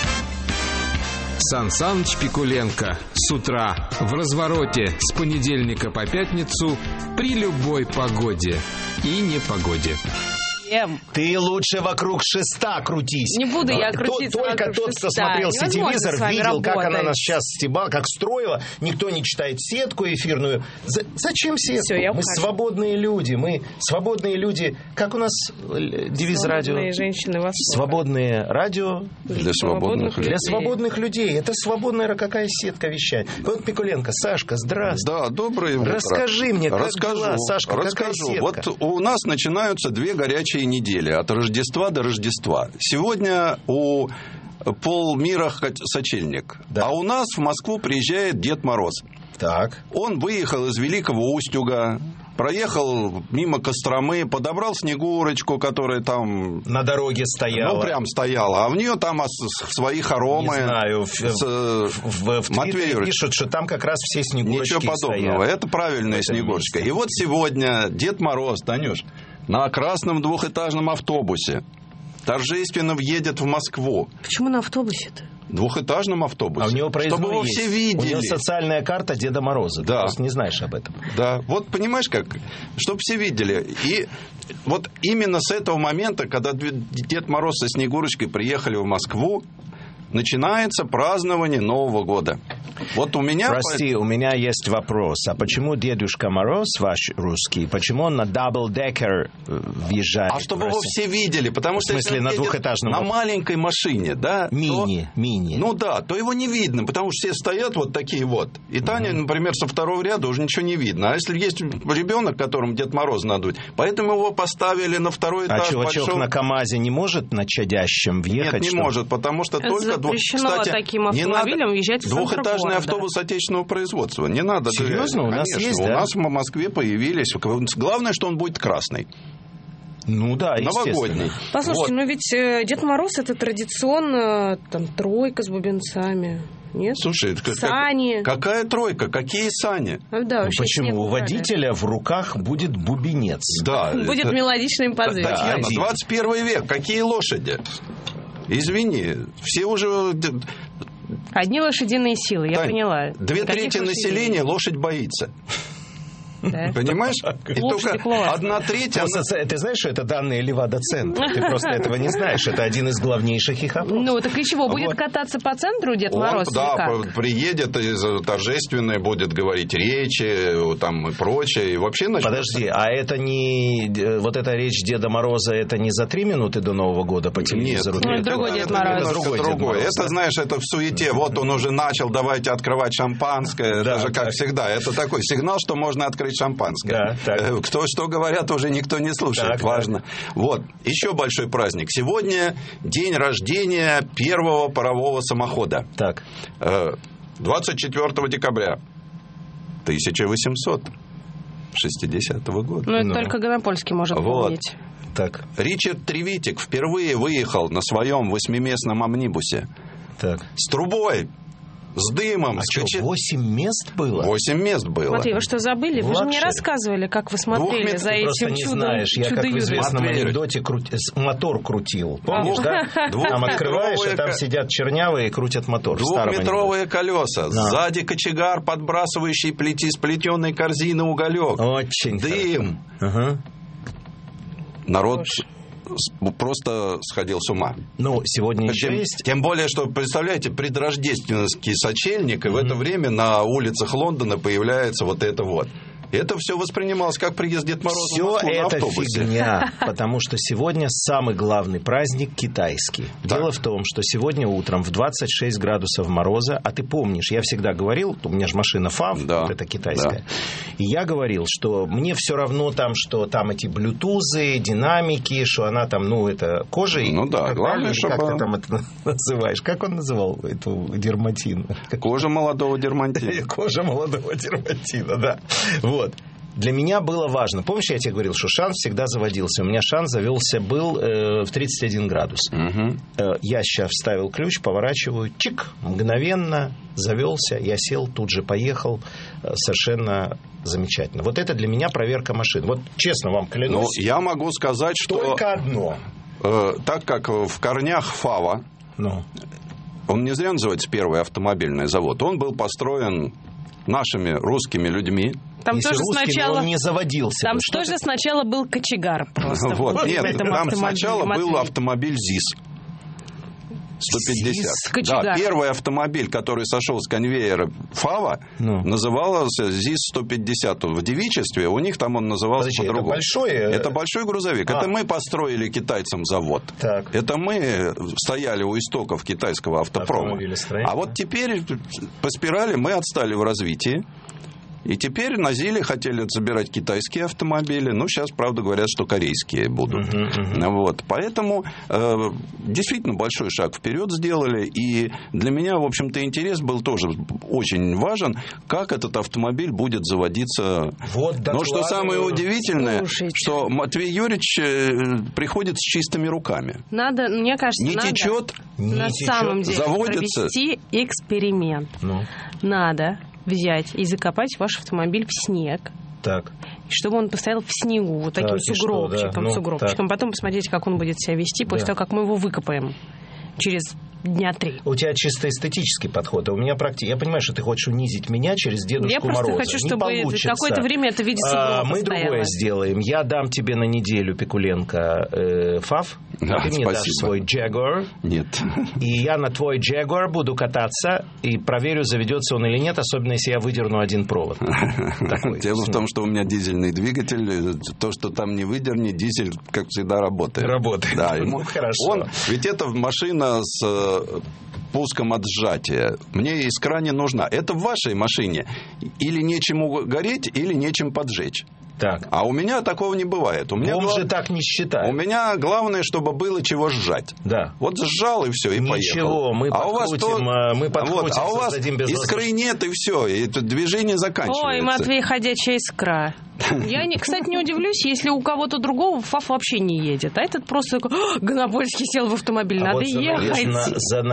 Сан Саныч Пикуленко с утра в развороте с понедельника по пятницу при любой погоде и непогоде. Ты лучше вокруг шеста крутись. Не буду я крутиться Только вокруг тот, кто шеста. смотрел телевизор, видел, работать. как она нас сейчас стебала, как строила. Никто не читает сетку эфирную. Зачем сетку? Всё, мы свободные люди. Как у нас девиз радио? Свободные женщины вас. Свободные радио для свободных людей. Для свободных людей. Это свободная какая сетка вещает. Вот Пикуленко, Сашка, здравствуй. Да, доброе утро. Расскажи мне, как дела, Сашка, какая сетка? Вот у нас начинаются 2 горячие недели от Рождества до Рождества. Сегодня у полмира сочельник. Да. А у нас в Москву приезжает Дед Мороз. Так. Он выехал из Великого Устюга, проехал мимо Костромы, подобрал Снегурочку, которая там... На дороге стояла. Ну, прям стояла. А в нее там свои хоромы. Не знаю. В Твиттере пишут, что там как раз все Снегурочки Ничего подобного. стоят. Это правильная Снегурочка. И вот сегодня Дед Мороз, Танюш, на красном 2-этажном автобусе торжественно въедет в Москву. Почему на автобусе-то? 2-этажном автобусе. А у него чтобы его все видели. У него социальная карта Деда Мороза. Да. Ты просто не знаешь об этом. Да. Вот понимаешь как? Чтобы все видели. И вот именно с этого момента, когда Дед Мороз со Снегурочкой приехали в Москву, начинается празднование Нового года. Вот у меня... Прости, у меня есть вопрос. А почему Дедушка Мороз, ваш русский, почему он на дабл-декер въезжает? А чтобы его все видели, потому что... В смысле, если на двухэтажном... На маленькой машине, да? Мини. Ну да, то его не видно, потому что все стоят вот такие вот. И Таня, например, со второго ряда уже ничего не видно. А если есть ребенок, которому Дед Мороз надуть, поэтому его поставили на второй этаж. А чувачок на КамАЗе не может на чадящем въехать? Нет, не может, потому что только... Запрещено таким автомобилем въезжать в центр города. Двухэтажный автобус отечественного производства. Не надо. Серьезно? У нас есть, да? У нас в Москве появились. Главное, что он будет красный. Ну да, новогодний. Послушайте, но ведь Дед Мороз — это традиционно там тройка с бубенцами. Нет? Слушай, сани. Какая тройка? Какие сани? Да, почему? У водителя в руках будет бубенец. Да. Будет мелодично импозировать. Татьяна, 21 век. Какие лошади? Извини, все уже... Одни лошадиные силы, я поняла. 2/3 населения лошадь боится. Понимаешь? И только 1/3... Ты знаешь, что это данные Левада-центра? Ты просто этого не знаешь. Это один из главнейших их опросов. Ну, так и чего? Будет кататься по центру Дед Мороз? Да, приедет и торжественно будет говорить речи там и прочее. И вообще начнется... Подожди, а это не... Вот эта речь Деда Мороза, это не за 3 минуты до Нового года по телевизору? Нет, это другой Дед Мороз. Другой. Это, знаешь, это в суете. Вот он уже начал, давайте открывать шампанское. Это же как всегда. Это такой сигнал, что можно открыть шампанское. Кто что говорят, уже никто не слушает. Важно. Вот. Еще большой праздник. Сегодня день рождения первого парового самохода. 24 декабря 1860 года. Ну, это только Гонопольский может помнить. Так. Ричард Тревитик впервые выехал на своем 8-местном амнибусе. С трубой, с дымом. 8 мест было? 8 мест было. Матвей, вы что, забыли? Вы же мне рассказывали, как вы смотрели за этим чудом. Просто не знаешь. Я, как в известном анекдоте, мотор крутил. Помнишь, да? Там открываешь, и там сидят чернявые и крутят мотор. 2-метровые колеса. Сзади кочегар, подбрасывающий из плетеной корзины уголек. Очень дым. Народ просто сходил с ума. Ну, сегодня еще есть. Тем более, что, представляете, предрождественский сочельник, и в это время на улицах Лондона появляется вот это вот. Это все воспринималось как приезд Дед Мороза в Москву на автобусе. Все это фигня, потому что сегодня самый главный праздник китайский. Дело в том, что сегодня утром в 26 градусов мороза, а ты помнишь, я всегда говорил, у меня же машина ФАВ, вот это китайская, и я говорил, что мне все равно там, что там эти блютузы, динамики, что она там, ну, это кожей. Ну да, главное, чтобы... Как ты там это называешь? Как он называл эту дерматин? Кожа молодого дермантина. Кожа молодого дермантина, да. Вот. Для меня было важно. Помнишь, я тебе говорил, что шанс всегда заводился. У меня шанс завелся был в 31 градус. Я сейчас вставил ключ, поворачиваю, чик, мгновенно завелся. Я сел, тут же поехал. Совершенно замечательно. Вот это для меня проверка машин. Вот честно вам клянусь. Я могу сказать, что... Только одно. Так как в корнях ФАВа, он не зря называется первый автомобильный завод, он был построен нашими русскими людьми. Там тоже сначала он не заводился. Там тоже сначала был кочегар просто. Вот, нет, там сначала был автомобиль ЗИС. 150. Да, первый автомобиль, который сошел с конвейера ФАВа, назывался ЗИС-150. В девичестве у них там он назывался по-другому. Это большой грузовик. Это мы построили китайцам завод. Это мы стояли у истоков китайского автопрома. А вот теперь по спирали мы отстали в развитии. И теперь на ЗИЛе хотели забирать китайские автомобили. Ну, сейчас, правда, говорят, что корейские будут. Вот. Поэтому действительно большой шаг вперед сделали. И для меня, в общем-то, интерес был тоже очень важен, как этот автомобиль будет заводиться. Но что самое удивительное, что Матвей Юрьевич приходит с чистыми руками. Надо, мне кажется, не течет, на самом деле заводится. Провести эксперимент. Надо взять и закопать ваш автомобиль в снег. Чтобы он постоял в снегу, вот таким сугробчиком. Потом посмотреть, как он будет себя вести после того, как мы его выкопаем через дня 3. У тебя чисто эстетический подход, а у меня практически... Я понимаю, что ты хочешь унизить меня через Дедушку Мороза. Я просто хочу, чтобы какое-то время это видео мы другое сделаем. Я дам тебе на неделю, Пикуленко, ФАВ. Да, ты мне дашь свой Jaguar. Нет. И я на твой Jaguar буду кататься и проверю, заведется он или нет, особенно если я выдерну один провод. Дело в том, что у меня дизельный двигатель. То, что там не выдерни, дизель, как всегда, работает. Да, хорошо. Ведь это машина с пуском от сжатия. Мне искра не нужна. Это в вашей машине или нечему гореть, или нечем поджечь. А у меня такого не бывает. У меня же так не считает. У меня главное, чтобы было чего сжать. Вот сжал и все, и поехал. Ничего, мы подкрутим, а у вас искры нет, и все, и это движение заканчивается. Ой, Матвей, ходячая искра. Я, кстати, не удивлюсь, если у кого-то другого ФАВ вообще не едет. А этот просто Гонопольский сел в автомобиль. Надо ехать. За наезд на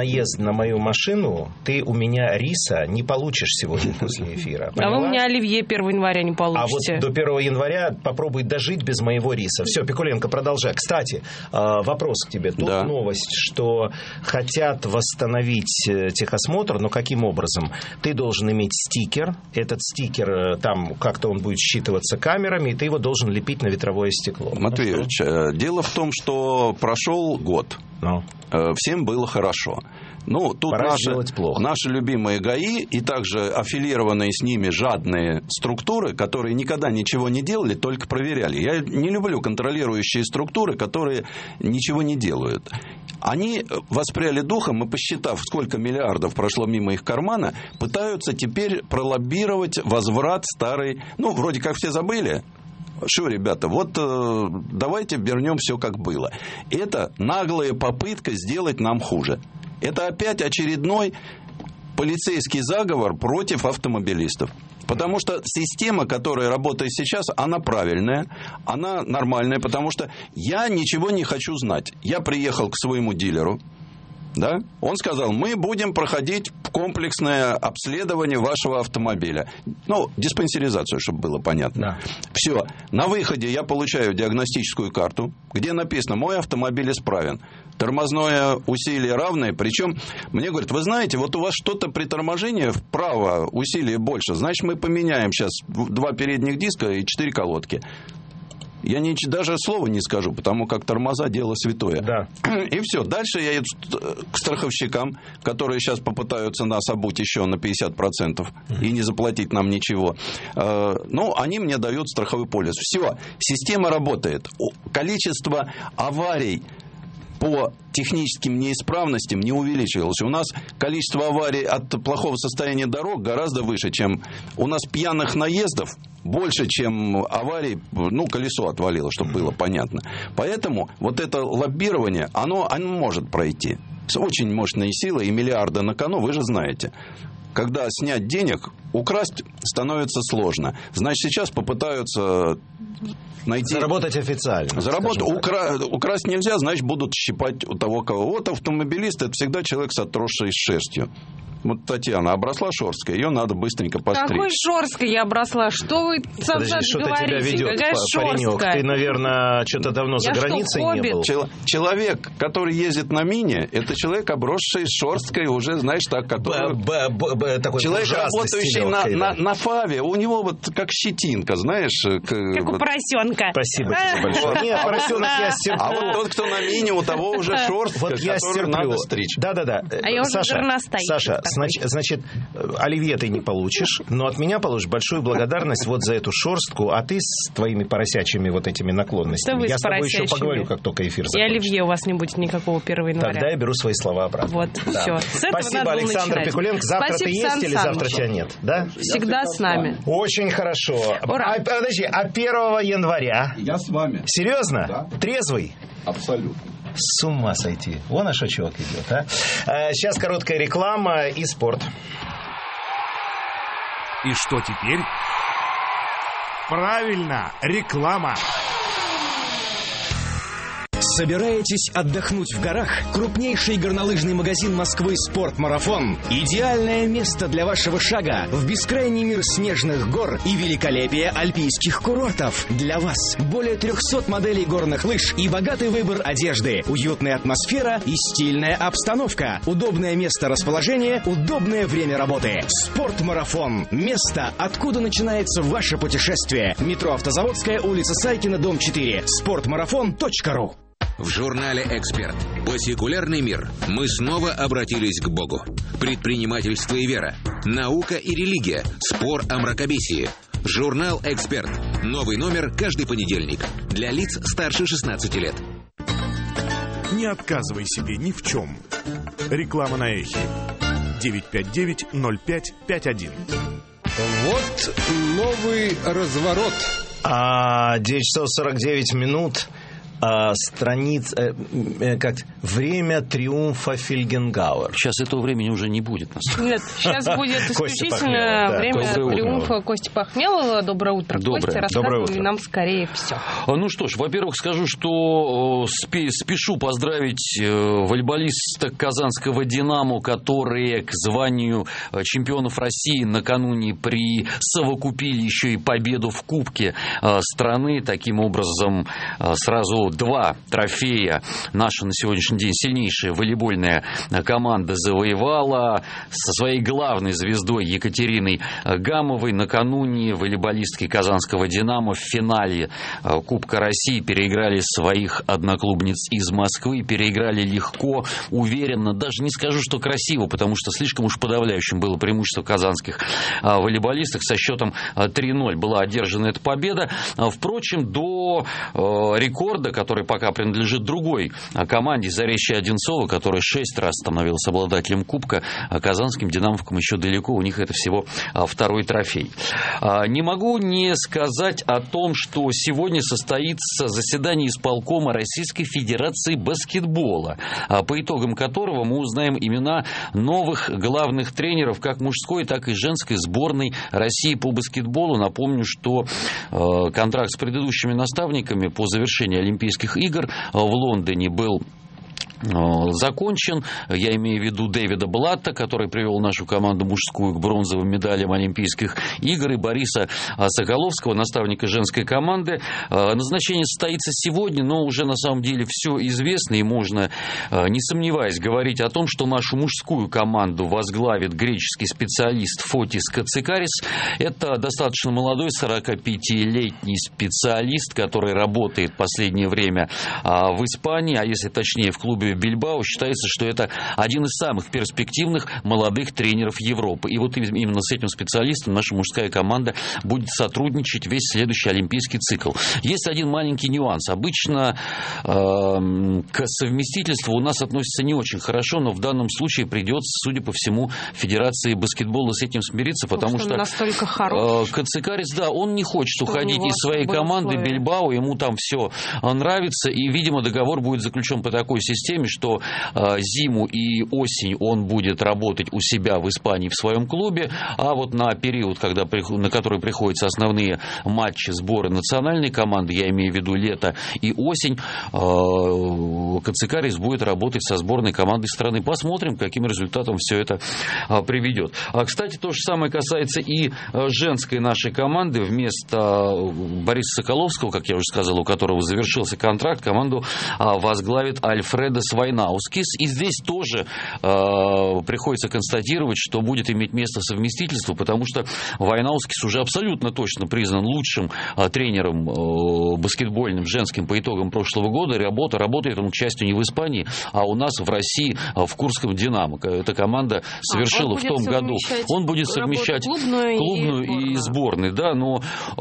на мою машину, ты у меня риса не получишь сегодня после эфира. А вы у меня оливье 1 января не получите. А вот до 1 января попробуй дожить без моего риса. Все, Пикуленко, продолжай. Кстати, вопрос к тебе. Тут новость, что хотят восстановить техосмотр, но каким образом? Ты должен иметь стикер. Этот стикер, там как-то он будет считываться камерами, и ты его должен лепить на ветровое стекло. Матвей Ильич, дело в том, что прошел год. Всем было хорошо. Ну, тут наши любимые ГАИ и также аффилированные с ними жадные структуры, которые никогда ничего не делали, только проверяли. Я не люблю контролирующие структуры, которые ничего не делают. Они воспряли духом и, посчитав, сколько миллиардов прошло мимо их кармана, пытаются теперь пролоббировать возврат старой... Ну, вроде как все забыли. Что, ребята, вот давайте вернем все как было. Это наглая попытка сделать нам хуже. Это опять очередной полицейский заговор против автомобилистов. Потому что система, которая работает сейчас, она правильная, она нормальная, потому что я ничего не хочу знать. Я приехал к своему дилеру, да? Он сказал, мы будем проходить комплексное обследование вашего автомобиля. Ну, диспансеризацию, чтобы было понятно. Да. Все. На выходе я получаю диагностическую карту, где написано, мой автомобиль исправен. Тормозное усилие равное. Причем мне говорят, вы знаете, вот у вас что-то при торможении вправо усилие больше. Значит, мы поменяем сейчас 2 передних диска и 4 колодки. Я даже слова не скажу, потому как тормоза – дело святое. Да. И все. Дальше я еду к страховщикам, которые сейчас попытаются нас обуть еще на 50% и не заплатить нам ничего. Но они мне дают страховой полис. Все. Система работает. Количество аварий по техническим неисправностям не увеличивалось. У нас количество аварий от плохого состояния дорог гораздо выше, чем у нас пьяных наездов больше, чем аварий, ну, колесо отвалило, чтобы было понятно. Поэтому вот это лоббирование, оно может пройти. С очень мощной силой и миллиарды на кону, вы же знаете. Когда снять денег, украсть становится сложно. Значит, сейчас попытаются найти... Заработать официально. Украсть нельзя, значит, будут щипать у того, кого. Вот автомобилист – это всегда человек с отросшей шерстью. Вот Татьяна обросла шерсткой, ее надо быстренько постричь. Какой шерсткой я обросла? Что вы говорите? Что-то тебя ведет, паренек. Ты, наверное, что-то давно за границей не был. Человек, который ездит на Мине, это человек, обросший шерсткой, уже, знаешь, так, который... Человек, работающий на ФАВе, у него вот как щетинка, знаешь. Как у поросенка. Спасибо тебе большое. Нет, поросенок я стерплю. А вот тот, кто на Мине, у того уже шерстка, которую надо стричь. Да-да-да. А я уже горностай. Саша, значит, оливье ты не получишь, но от меня получишь большую благодарность вот за эту шерстку, а ты с твоими поросячьими вот этими наклонностями. Я с тобой еще поговорю, как только эфир закончится. И оливье у вас не будет никакого 1 января. Тогда я беру свои слова обратно. Вот, все. Спасибо, Александр Пикуленко. Завтра ты есть или завтра тебя нет? Да? Всегда с нами. Очень хорошо. Ура. Подожди, а 1 января? Я с вами. Серьезно? Да. Трезвый? Абсолютно. С ума сойти. Вон аж чувак идет, а? Сейчас короткая реклама и спорт. И что теперь? Правильно, реклама. Собираетесь отдохнуть в горах? Крупнейший горнолыжный магазин Москвы «Спортмарафон» – идеальное место для вашего шага в бескрайний мир снежных гор и великолепия альпийских курортов. Для вас более 300 моделей горных лыж и богатый выбор одежды, уютная атмосфера и стильная обстановка, удобное место расположения, удобное время работы. «Спортмарафон» – место, откуда начинается ваше путешествие. Метро Автозаводская, улица Сайкина, дом 4. Спортмарафон.ру. В журнале «Эксперт. По-секулярный мир» мы снова обратились к Богу. Предпринимательство и вера, наука и религия, спор о мракобесии. Журнал «Эксперт». Новый номер каждый понедельник. Для лиц старше 16 лет. Не отказывай себе ни в чем. Реклама на эхе. 959-0551. Вот новый разворот. 9 часов 49 минут. страница, как время триумфа Фельгенгауэр. Сейчас этого времени уже не будет. Нет, сейчас будет исключительно время триумфа Кости Пахмелова. Доброе утро, Костя. Рассказывай нам скорее все. Ну что ж, во-первых, скажу, что спешу поздравить волейболисток казанского «Динамо», которые к званию чемпионов России накануне присовокупили еще и победу в Кубке страны. Таким образом, сразу 2 трофея наша на сегодняшний день сильнейшая волейбольная команда завоевала. Со своей главной звездой Екатериной Гамовой накануне волейболистки казанского «Динамо» в финале Кубка России переиграли своих одноклубниц из Москвы. Переиграли легко, уверенно. Даже не скажу, что красиво, потому что слишком уж подавляющим было преимущество казанских волейболисток. Со счетом 3-0 была одержана эта победа. Впрочем, до рекорда, который пока принадлежит другой команде, Заречье Одинцово, которая 6 раз становилась обладателем Кубка, казанским «Динамовкам» еще далеко, у них это всего 2-й трофей. Не могу не сказать о том, что сегодня состоится заседание исполкома Российской Федерации баскетбола, по итогам которого мы узнаем имена новых главных тренеров как мужской, так и женской сборной России по баскетболу. Напомню, что контракт с предыдущими наставниками по завершении Олимпийских игр в Лондоне был закончен. Я имею в виду Дэвида Блатта, который привел нашу команду мужскую к бронзовым медалям Олимпийских игр, и Бориса Соколовского, наставника женской команды. Назначение состоится сегодня, но уже на самом деле все известно, и можно, не сомневаясь, говорить о том, что нашу мужскую команду возглавит греческий специалист Фотис Кацикарис. Это достаточно молодой 45-летний специалист, который работает в последнее время в Испании, а если точнее в клубе Бильбао. Считается, что это один из самых перспективных молодых тренеров Европы. И вот именно с этим специалистом наша мужская команда будет сотрудничать весь следующий олимпийский цикл. Есть один маленький нюанс. Обычно к совместительству у нас относятся не очень хорошо, но в данном случае придется, судя по всему, Федерации баскетбола с этим смириться, потому что настолько хорош. Кацикарис, да, он не хочет уходить из своей команды Бильбао, ему там все нравится, и, видимо, договор будет заключен по такой системе, что зиму и осень он будет работать у себя в Испании в своем клубе, а вот на период, на который приходятся основные матчи сбора национальной команды, я имею в виду лето и осень, Кацикарис будет работать со сборной командой страны. Посмотрим, к каким результатам все это приведет. Кстати, то же самое касается и женской нашей команды. Вместо Бориса Соколовского, как я уже сказал, у которого завершился контракт, команду возглавит Альфредос Вайнаускис. И здесь тоже приходится констатировать, что будет иметь место совместительство, потому что Вайнаускис уже абсолютно точно признан лучшим тренером баскетбольным женским по итогам прошлого года. Работает он, к счастью, не в Испании, а у нас в России в Курском «Динамо». Эта команда совершила в том году. Он будет совмещать клубную и сборную. Да, но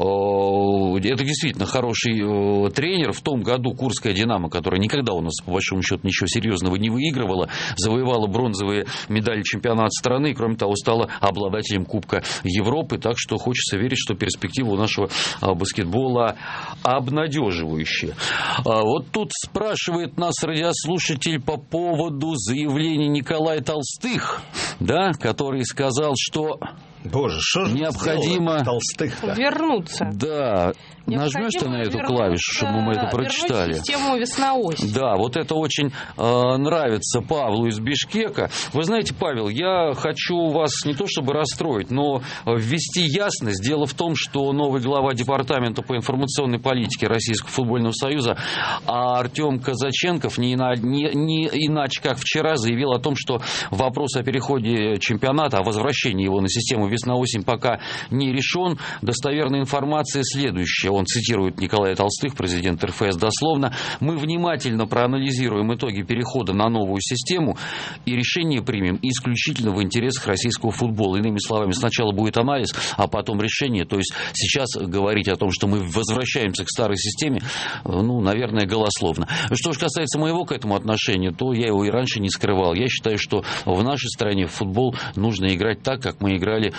это действительно хороший тренер. В том году Курская «Динамо», которая никогда у нас, по большому счету, ничего серьезного не выигрывала, завоевала бронзовые медали чемпионата страны и, кроме того, стала обладателем Кубка Европы. Так что хочется верить, что перспектива у нашего баскетбола обнадеживающая. Вот тут спрашивает нас радиослушатель по поводу заявления Николая Толстых, да, который сказал, что необходимо вернуться. Да. Нажмешь ты на эту клавишу, чтобы мы это прочитали. Систему весна-осень. Да, вот это очень нравится Павлу из Бишкека. Вы знаете, Павел, я хочу вас не то чтобы расстроить, но ввести ясность. Дело в том, что новый глава департамента по информационной политике Российского футбольного союза Артем Казаченков не иначе как вчера заявил о том, что вопрос о переходе чемпионата, о возвращении его на систему весна-осень пока не решен. Достоверная информация следующая. Он цитирует Николая Толстых, президент РФС, дословно: «Мы внимательно проанализируем итоги перехода на новую систему и решение примем исключительно в интересах российского футбола». Иными словами, сначала будет анализ, а потом решение. То есть сейчас говорить о том, что мы возвращаемся к старой системе, наверное, голословно. Что же касается моего к этому отношения, то я его и раньше не скрывал. Я считаю, что в нашей стране в футбол нужно играть так, как мы играли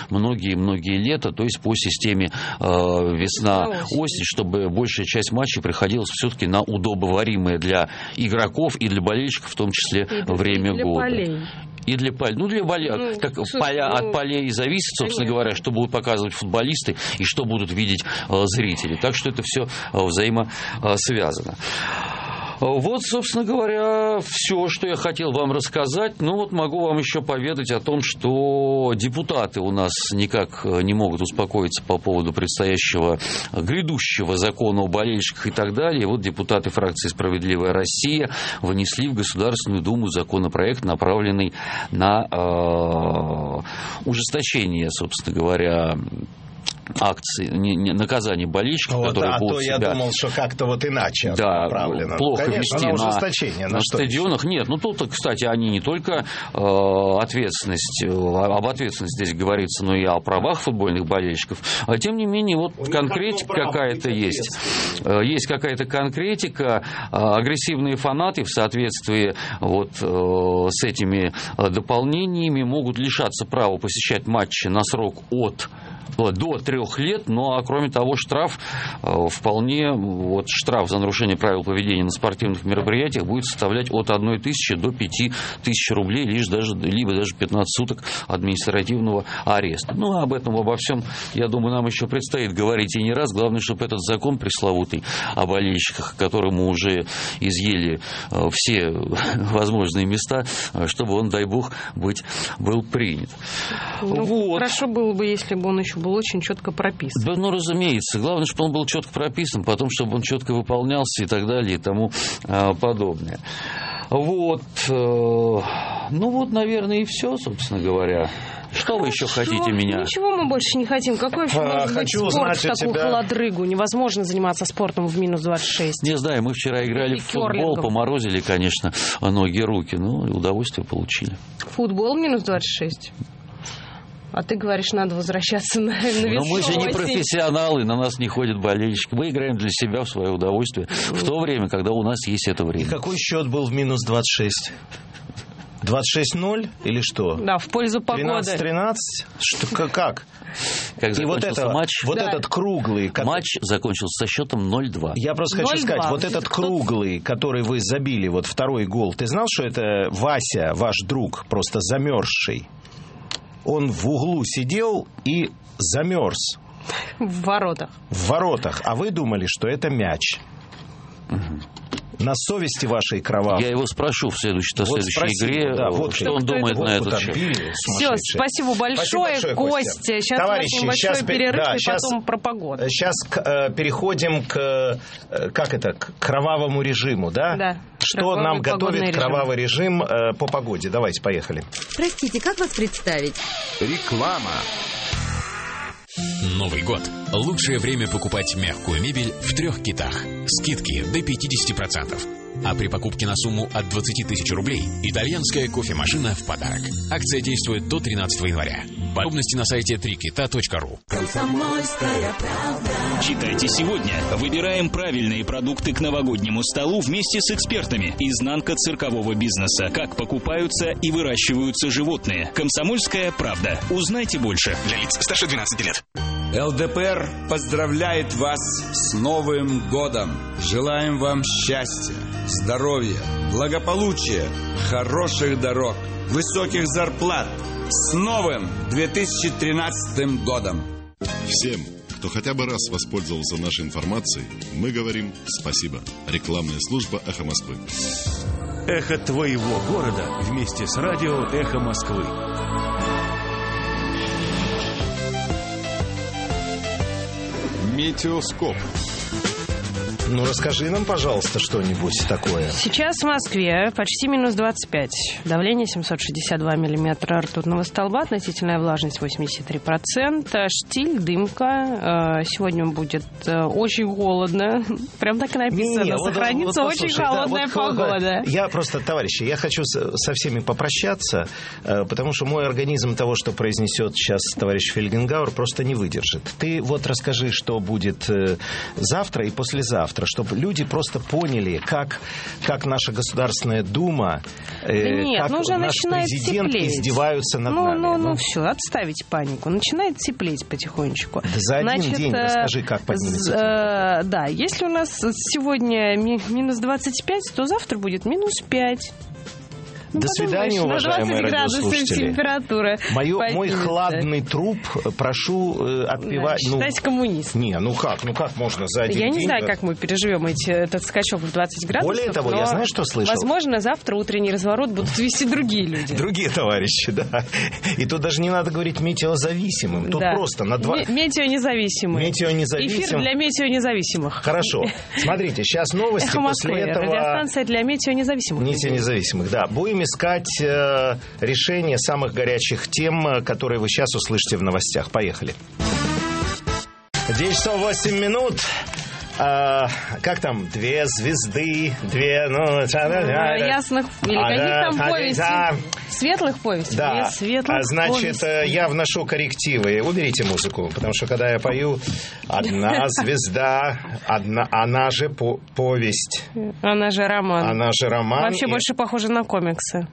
многие-многие лета, то есть по системе весна-осень, чтобы большая часть матчей приходилась все-таки на удобоваримое для игроков и для болельщиков, в том числе время года. Полей. И для полей. Ну, для полей. От полей зависит, собственно говоря, что будут показывать футболисты и что будут видеть зрители. Так что это все взаимосвязано. Вот, собственно говоря, все, что я хотел вам рассказать. Ну, вот могу вам еще поведать о том, что депутаты у нас никак не могут успокоиться по поводу предстоящего грядущего закона о болельщиках и так далее. И вот депутаты фракции «Справедливая Россия» внесли в Государственную Думу законопроект, направленный на ужесточение, собственно говоря, акции, наказание болельщиков, которые будут себя... я думал, что как-то вот иначе направлено. Плохо вести на стадионах. Нет, ну тут, кстати, они не только об ответственности здесь говорится, но и о правах футбольных болельщиков. А тем не менее, вот конкретика какая-то есть. Есть какая-то конкретика. Агрессивные фанаты в соответствии вот с этими дополнениями могут лишаться права посещать матчи на срок до 3 лет, ну а кроме того штраф штраф за нарушение правил поведения на спортивных мероприятиях будет составлять от 1 тысячи до 5 тысяч рублей, либо даже 15 суток административного ареста. Ну а обо всем, я думаю, нам еще предстоит говорить и не раз. Главное, чтобы этот закон пресловутый о болельщиках, которому уже изъели все возможные места, чтобы он, дай бог, был принят. Хорошо было бы, если бы он еще был очень четко прописан. Да, ну, разумеется. Главное, чтобы он был четко прописан, потом, чтобы он четко выполнялся и так далее, и тому подобное. Вот. Ну, вот, наверное, и все, собственно говоря. Что вы еще хотите меня? Ничего мы больше не хотим. Какой вообще может быть спорт в такую холодрыгу? Невозможно заниматься спортом в минус 26. Не знаю, мы вчера играли в футбол, поморозили, конечно, ноги, руки, но удовольствие получили. Футбол минус 26? А ты говоришь, надо возвращаться на веселость. Но мы же не профессионалы, на нас не ходят болельщики. Мы играем для себя в свое удовольствие в то время, когда у нас есть это время. И какой счет был в минус 26? 26-0 или что? Да, в пользу погоды. 13-13? Как? Как закончился матч? Этот круглый... Матч закончился со счетом 0-2. Я просто хочу сказать, вот этот круглый, который вы забили, вот второй гол, ты знал, что это Вася, ваш друг, просто замерзший? Он в углу сидел и замерз. В воротах. В воротах. А вы думали, что это мяч. На совести вашей кровавой. Я его спрошу в следующей игре, что он думает на этот счет. Все, спасибо большое, Костя. Сейчас товарищи, небольшой перерыв, и потом про погоду. Сейчас переходим к кровавому режиму, да? Да. Что нам готовит кровавый режим по погоде? Давайте, поехали. Простите, как вас представить? Реклама. Новый год. Лучшее время покупать мягкую мебель в 3 китах. Скидки до 50%. А при покупке на сумму от 20 тысяч рублей итальянская кофемашина в подарок. Акция действует до 13 января. Подробности на сайте trikita.ru. Читайте сегодня. Выбираем правильные продукты к новогоднему столу вместе с экспертами. Изнанка циркового бизнеса. Как покупаются и выращиваются животные. Комсомольская правда. Узнайте больше. Для лиц старше 12 лет. ЛДПР поздравляет вас с Новым годом. Желаем вам счастья, здоровья, благополучия, хороших дорог, высоких зарплат. С новым 2013 годом! Всем, кто хотя бы раз воспользовался нашей информацией, мы говорим спасибо. Рекламная служба «Эхо Москвы». Эхо твоего города вместе с радио «Эхо Москвы». Метеоскоп. Ну, расскажи нам, пожалуйста, что-нибудь такое. Сейчас в Москве почти минус 25. Давление 762 миллиметра ртутного столба. Относительная влажность 83%. Штиль, дымка. Сегодня будет очень холодно. Прям так и написано. Сохранится очень холодная погода. Я просто, товарищи, я хочу со всеми попрощаться, потому что мой организм того, что произнесет сейчас товарищ Фельгенгауэр, просто не выдержит. Ты вот расскажи, что будет завтра и послезавтра. завтра, чтобы люди просто поняли, как наша Государственная Дума, как наш президент издеваются над нами. Ну все, отставить панику. Начинает теплеть потихонечку. Да за один день расскажи, как поднимется. Да, если у нас сегодня минус 25, то завтра будет минус 5. До свидания, уважаемые радиослушатели. Температура мой хладный труп прошу отпевать. Считайте коммунист. Не, как можно за один день? Я не знаю, как мы переживем этот скачок в 20 градусов. Более того, я знаю, что слышал. Возможно, завтра утренний разворот будут вести другие люди. Другие товарищи, да. И тут даже не надо говорить метеозависимым. Тут просто на два... Метеонезависимые. Эфир для метеонезависимых. Хорошо. Смотрите, сейчас новости. После этого... Радиостанция для метеонезависимых. Метеонезависимых, да. Будем искать решение самых горячих тем, которые вы сейчас услышите в новостях. Поехали. 9 часов 8 минут. Как там? 2 звезды, 2... ясных... Или каких там повестей? Светлых повестей? Да. Значит, повестей. Я вношу коррективы. Уберите музыку, потому что, когда я пою «Одна звезда», она же повесть. Она же роман. Она же роман. Вообще больше похоже на комиксы.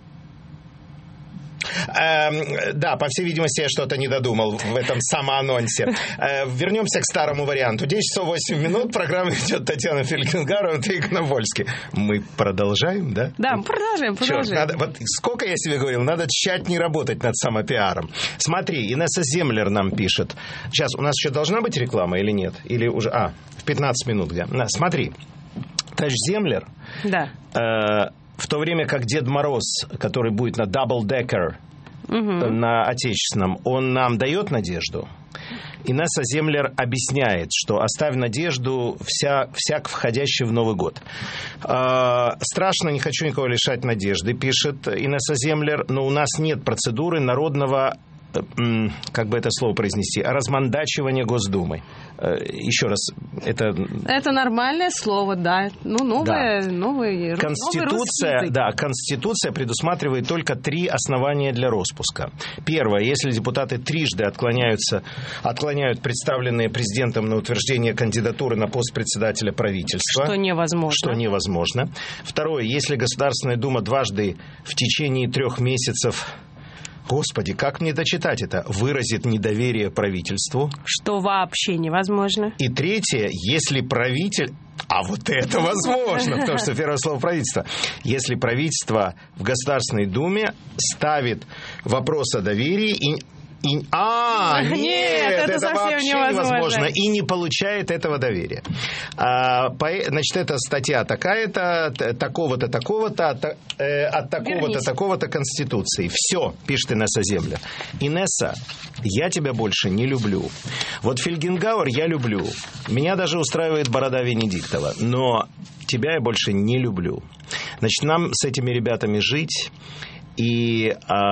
Да, по всей видимости, я что-то не додумал в этом самоанонсе. Вернемся к старому варианту. 10 часов 8 минут. Программа ведет Татьяна Фельгенгар, Андрей Коновольский. Мы продолжаем, да? Да, продолжаем. Вот сколько я себе говорил, надо тщательнее работать над самопиаром. Смотри, Инесса Землер нам пишет. Сейчас, у нас еще должна быть реклама или нет? Или уже... в 15 минут где? Смотри, товарищ Землер... Да. В то время как Дед Мороз, который будет на Double-Decker, на отечественном, он нам дает надежду. Инесса Землер объясняет, что оставь надежду всяк входящий в Новый год. Страшно, не хочу никого лишать надежды, пишет Инесса Землер, но у нас нет процедуры народного, как бы это слово произнести, размандачивания Госдумы. Еще раз, это нормальное слово, да. Новый Конституция предусматривает только 3 основания для распуска. Первое, если депутаты трижды отклоняют представленные президентом на утверждение кандидатуры на пост председателя правительства. Что невозможно. Второе, если Государственная Дума дважды в течение 3 месяцев... Господи, как мне дочитать это? Выразит недоверие правительству. Что вообще невозможно. И третье, если правитель... А вот это возможно, потому что первое слово правительство. Если правительство в Государственной Думе ставит вопрос о доверии нет, это вообще невозможно. И не получает этого доверия. Значит, это статья такая-то, такого-то, от такого-то, такого-то Конституции. Все, пишет Инесса Землер. Инесса, я тебя больше не люблю. Вот Фельгенгауэр я люблю. Меня даже устраивает борода Венедиктова. Но тебя я больше не люблю. Значит, нам с этими ребятами жить. И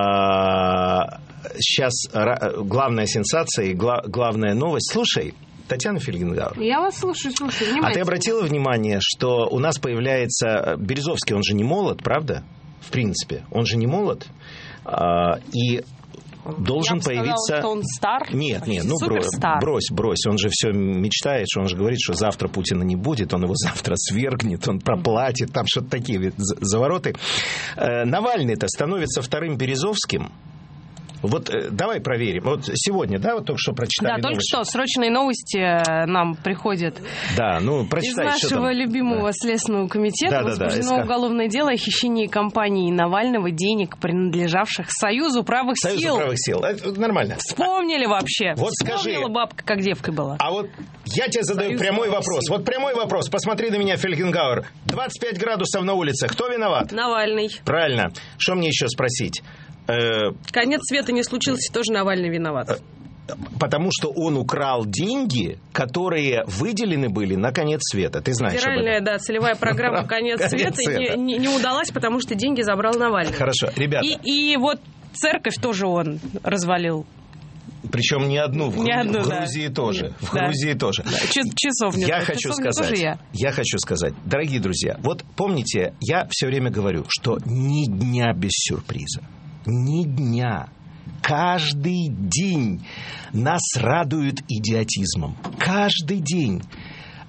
сейчас главная сенсация и главная новость. Слушай, Татьяна Фельгенгауэр. Я вас слушаю внимательно. А ты обратила внимание, что у нас появляется... Березовский, он же не молод, правда? В принципе, он же не молод. И должен появиться... Что он стар? Нет, брось. Он же все мечтает, что он же говорит, что завтра Путина не будет, он его завтра свергнет, он проплатит, там что-то такие завороты. Навальный-то становится вторым Березовским. Вот давай проверим. Вот сегодня, да, вот только что прочитали. Да, только что срочные новости нам приходят. Да, прочитай. Из нашего любимого Следственного комитета возбуждено уголовное дело о хищении компании Навального денег, принадлежавших Союзу правых сил. Союзу правых сил. Это нормально. Вспомнили вообще. Вот Вспомнила скажи, бабка, как девкой была. А вот я тебе задаю прямой вопрос. Вот прямой вопрос. Посмотри на меня, Фельгенгауэр. 25 градусов на улице. Кто виноват? Навальный. Правильно. Что мне еще спросить? Конец света не случился, тоже Навальный виноват. Потому что он украл деньги, которые выделены были на конец света. Ты знаешь об этом. Федеральная, целевая программа «Конец света» не удалась, потому что деньги забрал Навальный. Хорошо, ребята. И вот церковь тоже он развалил. Причем не одну, в Грузии тоже. В Грузии тоже. Часов нет. Я хочу сказать, дорогие друзья, вот помните, я все время говорю, что ни дня без сюрприза. Ни дня. Каждый день нас радуют идиотизмом. Каждый день.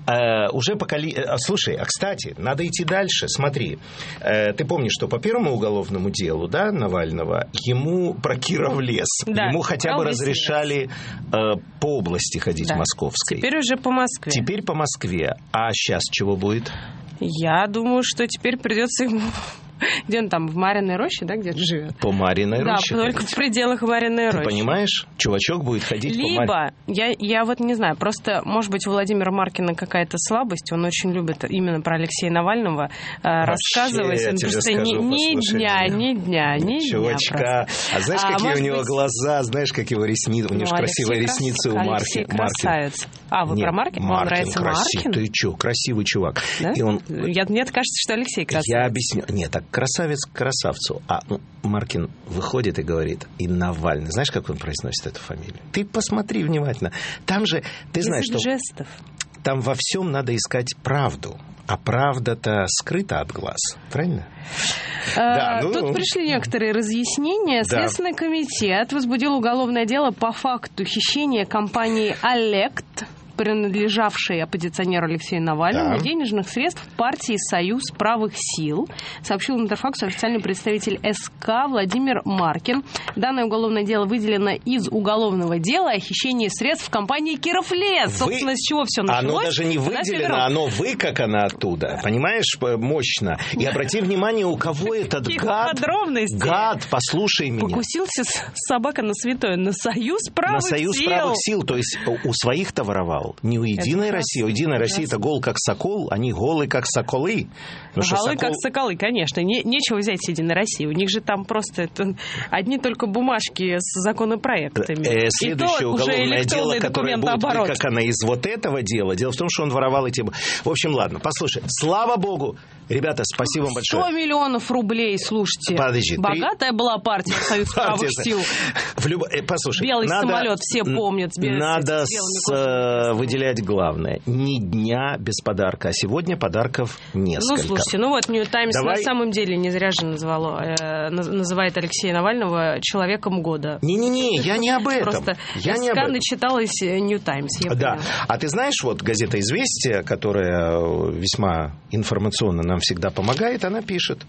Слушай, кстати, надо идти дальше. Смотри, ты помнишь, что по первому уголовному делу, да, Навального, ему про Кировлес, ему хотя бы разрешали по области ходить московской. Теперь уже по Москве. Теперь по Москве. А сейчас чего будет? Я думаю, что теперь придется ему... Где он там, в Марьиной роще, да, где-то живет? По Марьиной роще. Да, только в пределах Марьиной рощи. Ты понимаешь? Чувачок будет ходить Либо, я вот не знаю, просто, может быть, у Владимира Маркина какая-то слабость, он очень любит именно про Алексея Навального рассказывать. Он просто ни дня. Чувачка. А знаешь, какие у него глаза, знаешь, как его ресницы, у него же красивые ресницы у Маркина. Красавец. А, вы про Маркина? Вам нравится Маркин? Ты что, красивый чувак. Да? Мне кажется, что Алексей красавец. Я объясню. Нет, так красавец к красавцу. А Маркин выходит и говорит, и Навальный. Знаешь, как он произносит эту фамилию? Ты посмотри внимательно. Там же, ты знаешь, что... жестов. Там во всем надо искать правду. А правда-то скрыта от глаз. Правильно? Тут пришли некоторые разъяснения. Следственный комитет возбудил уголовное дело по факту хищения компании «Алект», принадлежавшей оппозиционеру Алексею Навальному, денежных средств партии «Союз правых сил», сообщил Интерфаксу официальный представитель СК Владимир Маркин. Данное уголовное дело выделено из уголовного дела о хищении средств в компании «Кировлес». Собственно, с чего все началось? Оно даже не выделено, оно выкакано оттуда. Понимаешь, мощно. И обрати внимание, у кого этот гад, послушай меня. Покусился собака на святое, на «Союз правых сил». На «Союз правых сил», то есть у своих-то воровал. Не у «Единой России». У «Единой России»-то гол как сокол, они голы как соколы. Голы как соколы, конечно. Нечего взять с «Единой России». У них же там просто одни только бумажки с законопроектами. Следующее уголовное дело, которое будет выкакано из вот этого дела. Дело в том, что он воровал эти... В общем, ладно, послушай. Слава богу, ребята, спасибо вам большое. 100 миллионов рублей, слушайте. Подожди. Богатая была партия «Союз правых сил». Послушай. Белый самолет, все помнят. Надо выделять главное. Ни дня без подарка. А сегодня подарков несколько. Слушайте, «Нью Таймс» на самом деле не зря же называет Алексея Навального человеком года. Не-не-не, я не об этом. Просто СК начиталась «Нью Таймс». Да. А ты знаешь, вот газета «Известия», которая весьма информационно нам всегда помогает, она пишет: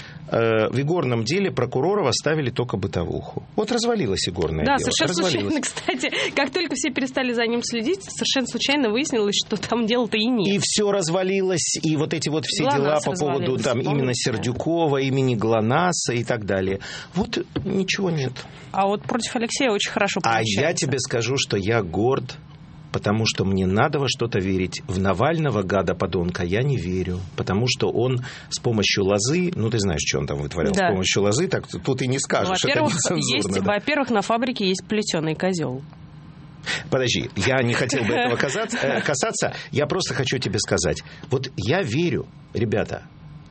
в игорном деле прокурора оставили только бытовуху. Вот развалилось игорное дело. Да, совершенно случайно, кстати. Как только все перестали за ним следить, совершенно случайно выяснилось, что там дела-то и нет. И все развалилось, и вот эти вот все дела по поводу там именно Сердюкова, имени ГЛОНАССа и так далее. Вот ничего нет. А вот против Алексея очень хорошо получается. А я тебе скажу, что я горд, потому что мне надо во что-то верить. В Навального, гада-подонка, я не верю. Потому что он с помощью лозы... Ну, ты знаешь, что он там вытворял. С помощью лозы, так тут и не скажешь. Во-первых, на фабрике есть плетеный козел. Подожди, я не хотел бы этого касаться. Я просто хочу тебе сказать. Вот я верю, ребята,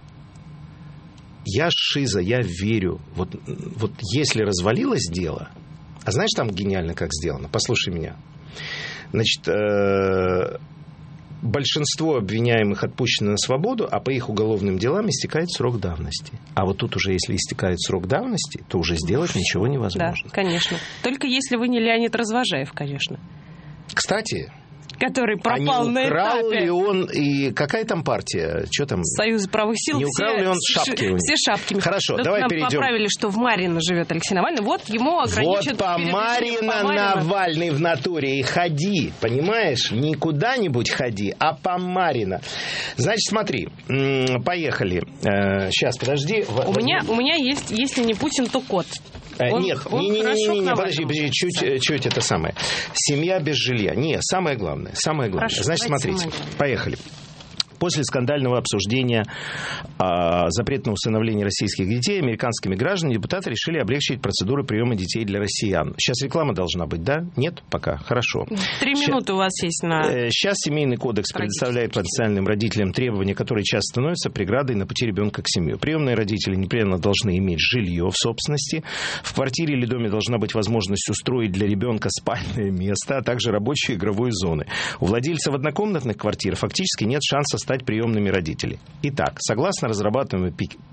я шиза, я верю. Вот если развалилось дело... А знаешь, там гениально как сделано? Послушай меня. Значит, большинство обвиняемых отпущено на свободу, а по их уголовным делам истекает срок давности. А вот тут уже, если истекает срок давности, то уже сделать ничего невозможно. Да, конечно. Только если вы не Леонид Развожаев, конечно. Кстати... Который пропал на этапе. Не украл ли он, и какая там партия? Что там? Союз правых сил. Не украл ли он шапки у них? Все шапки. Хорошо, тут давай нам перейдем. Поправили, что в Марьино живет Алексей Навальный. Вот ему ограничат... Вот по Марьино Навальный в натуре и ходи, понимаешь? Не куда-нибудь ходи, а по Марьино. Значит, смотри, поехали. Сейчас, подожди. У меня есть, если не Путин, то кот. Нет, подожди, чуть это самое. Семья без жилья. Нет, самое главное. Хорошо, значит, смотрите, поехали. После скандального обсуждения запрета на усыновление российских детей американскими гражданами депутаты решили облегчить процедуру приема детей для россиян. Сейчас реклама должна быть, да? Нет? Пока. Хорошо. 3 минуты у вас есть на... Сейчас Семейный кодекс предоставляет потенциальным родителям требования, которые часто становятся преградой на пути ребенка к семье. Приемные родители непременно должны иметь жилье в собственности. В квартире или доме должна быть возможность устроить для ребенка спальное место, а также рабочие игровые зоны. У владельцев однокомнатных квартир фактически нет шанса стать приемными родителями. Итак, согласно разрабатываемой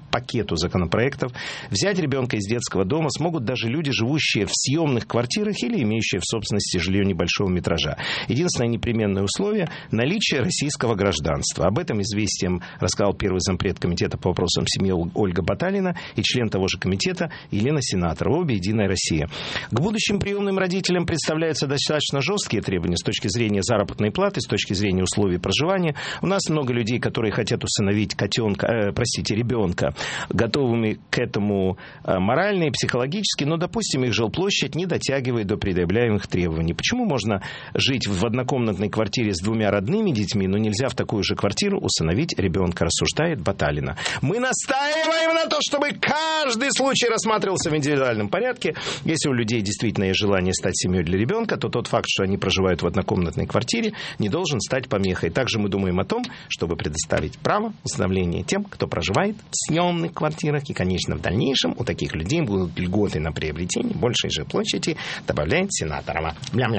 пакету законопроектов. Взять ребенка из детского дома смогут даже люди, живущие в съемных квартирах или имеющие в собственности жилье небольшого метража. Единственное непременное условие – наличие российского гражданства. Об этом «Известиям» рассказал первый зампред комитета по вопросам семьи Ольга Баталина и член того же комитета Елена Сенаторова, обе «Единая Россия». К будущим приемным родителям представляются достаточно жесткие требования с точки зрения заработной платы, с точки зрения условий проживания. У нас много людей, которые хотят усыновить ребенка, готовыми к этому морально и психологически, но, допустим, их жилплощадь не дотягивает до предъявляемых требований. Почему можно жить в однокомнатной квартире с 2 родными детьми, но нельзя в такую же квартиру усыновить ребенка, рассуждает Баталина. Мы настаиваем на том, чтобы каждый случай рассматривался в индивидуальном порядке. Если у людей действительно есть желание стать семьей для ребенка, то тот факт, что они проживают в однокомнатной квартире, не должен стать помехой. Также мы думаем о том, чтобы предоставить право усыновления тем, кто проживает в съемных квартирах. И, конечно, в дальнейшем у таких людей будут льготы на приобретение большей жилплощади, добавляет Сенаторова.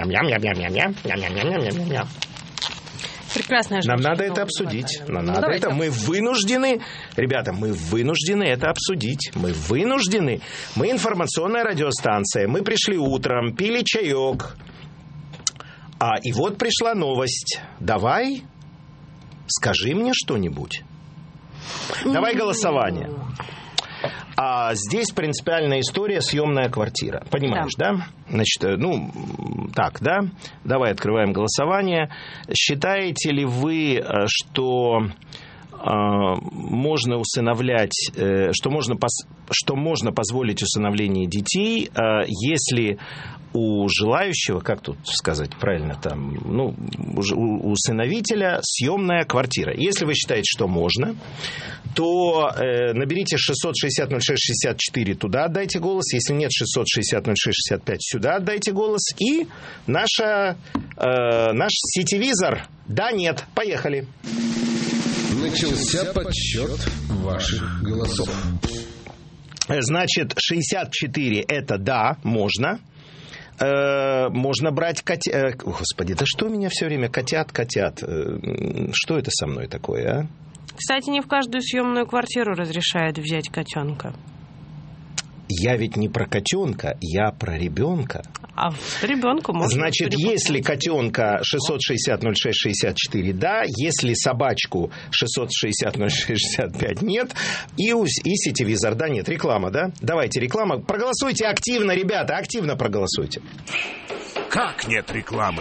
Прекрасная Нам надо это обсудить. Мы вынуждены, ребята, мы вынуждены это обсудить. Мы вынуждены. Мы информационная радиостанция. Мы пришли утром, пили чаек. И вот пришла новость. Давай, скажи мне что-нибудь. Давай голосование. Здесь принципиальная история — съемная квартира. Понимаешь, да? Значит, да? Давай открываем голосование. Считаете ли вы, что можно усыновлять, что можно позволить усыновление детей, если у желающего, как тут сказать правильно, у усыновителя съемная квартира? Если вы считаете, что можно, то наберите 660-06-64, туда отдайте голос. Если нет, 660-06-65, сюда отдайте голос. И наш сетевизор. Да, нет. Поехали. Начался подсчет ваших голосов. Значит, 64 это да, можно. Можно брать котят. Господи, да что у меня все время котят? Что это со мной такое, а? Кстати, не в каждую съемную квартиру разрешают взять котенка. Я ведь не про котенка, я про ребенка. А ребенку можно. Значит, если котенка 660-06-64, да, если собачку 660-06-65, нет, и сетевизор, да, нет, реклама, да? Давайте, реклама. Проголосуйте активно, ребята, активно проголосуйте. Как нет рекламы?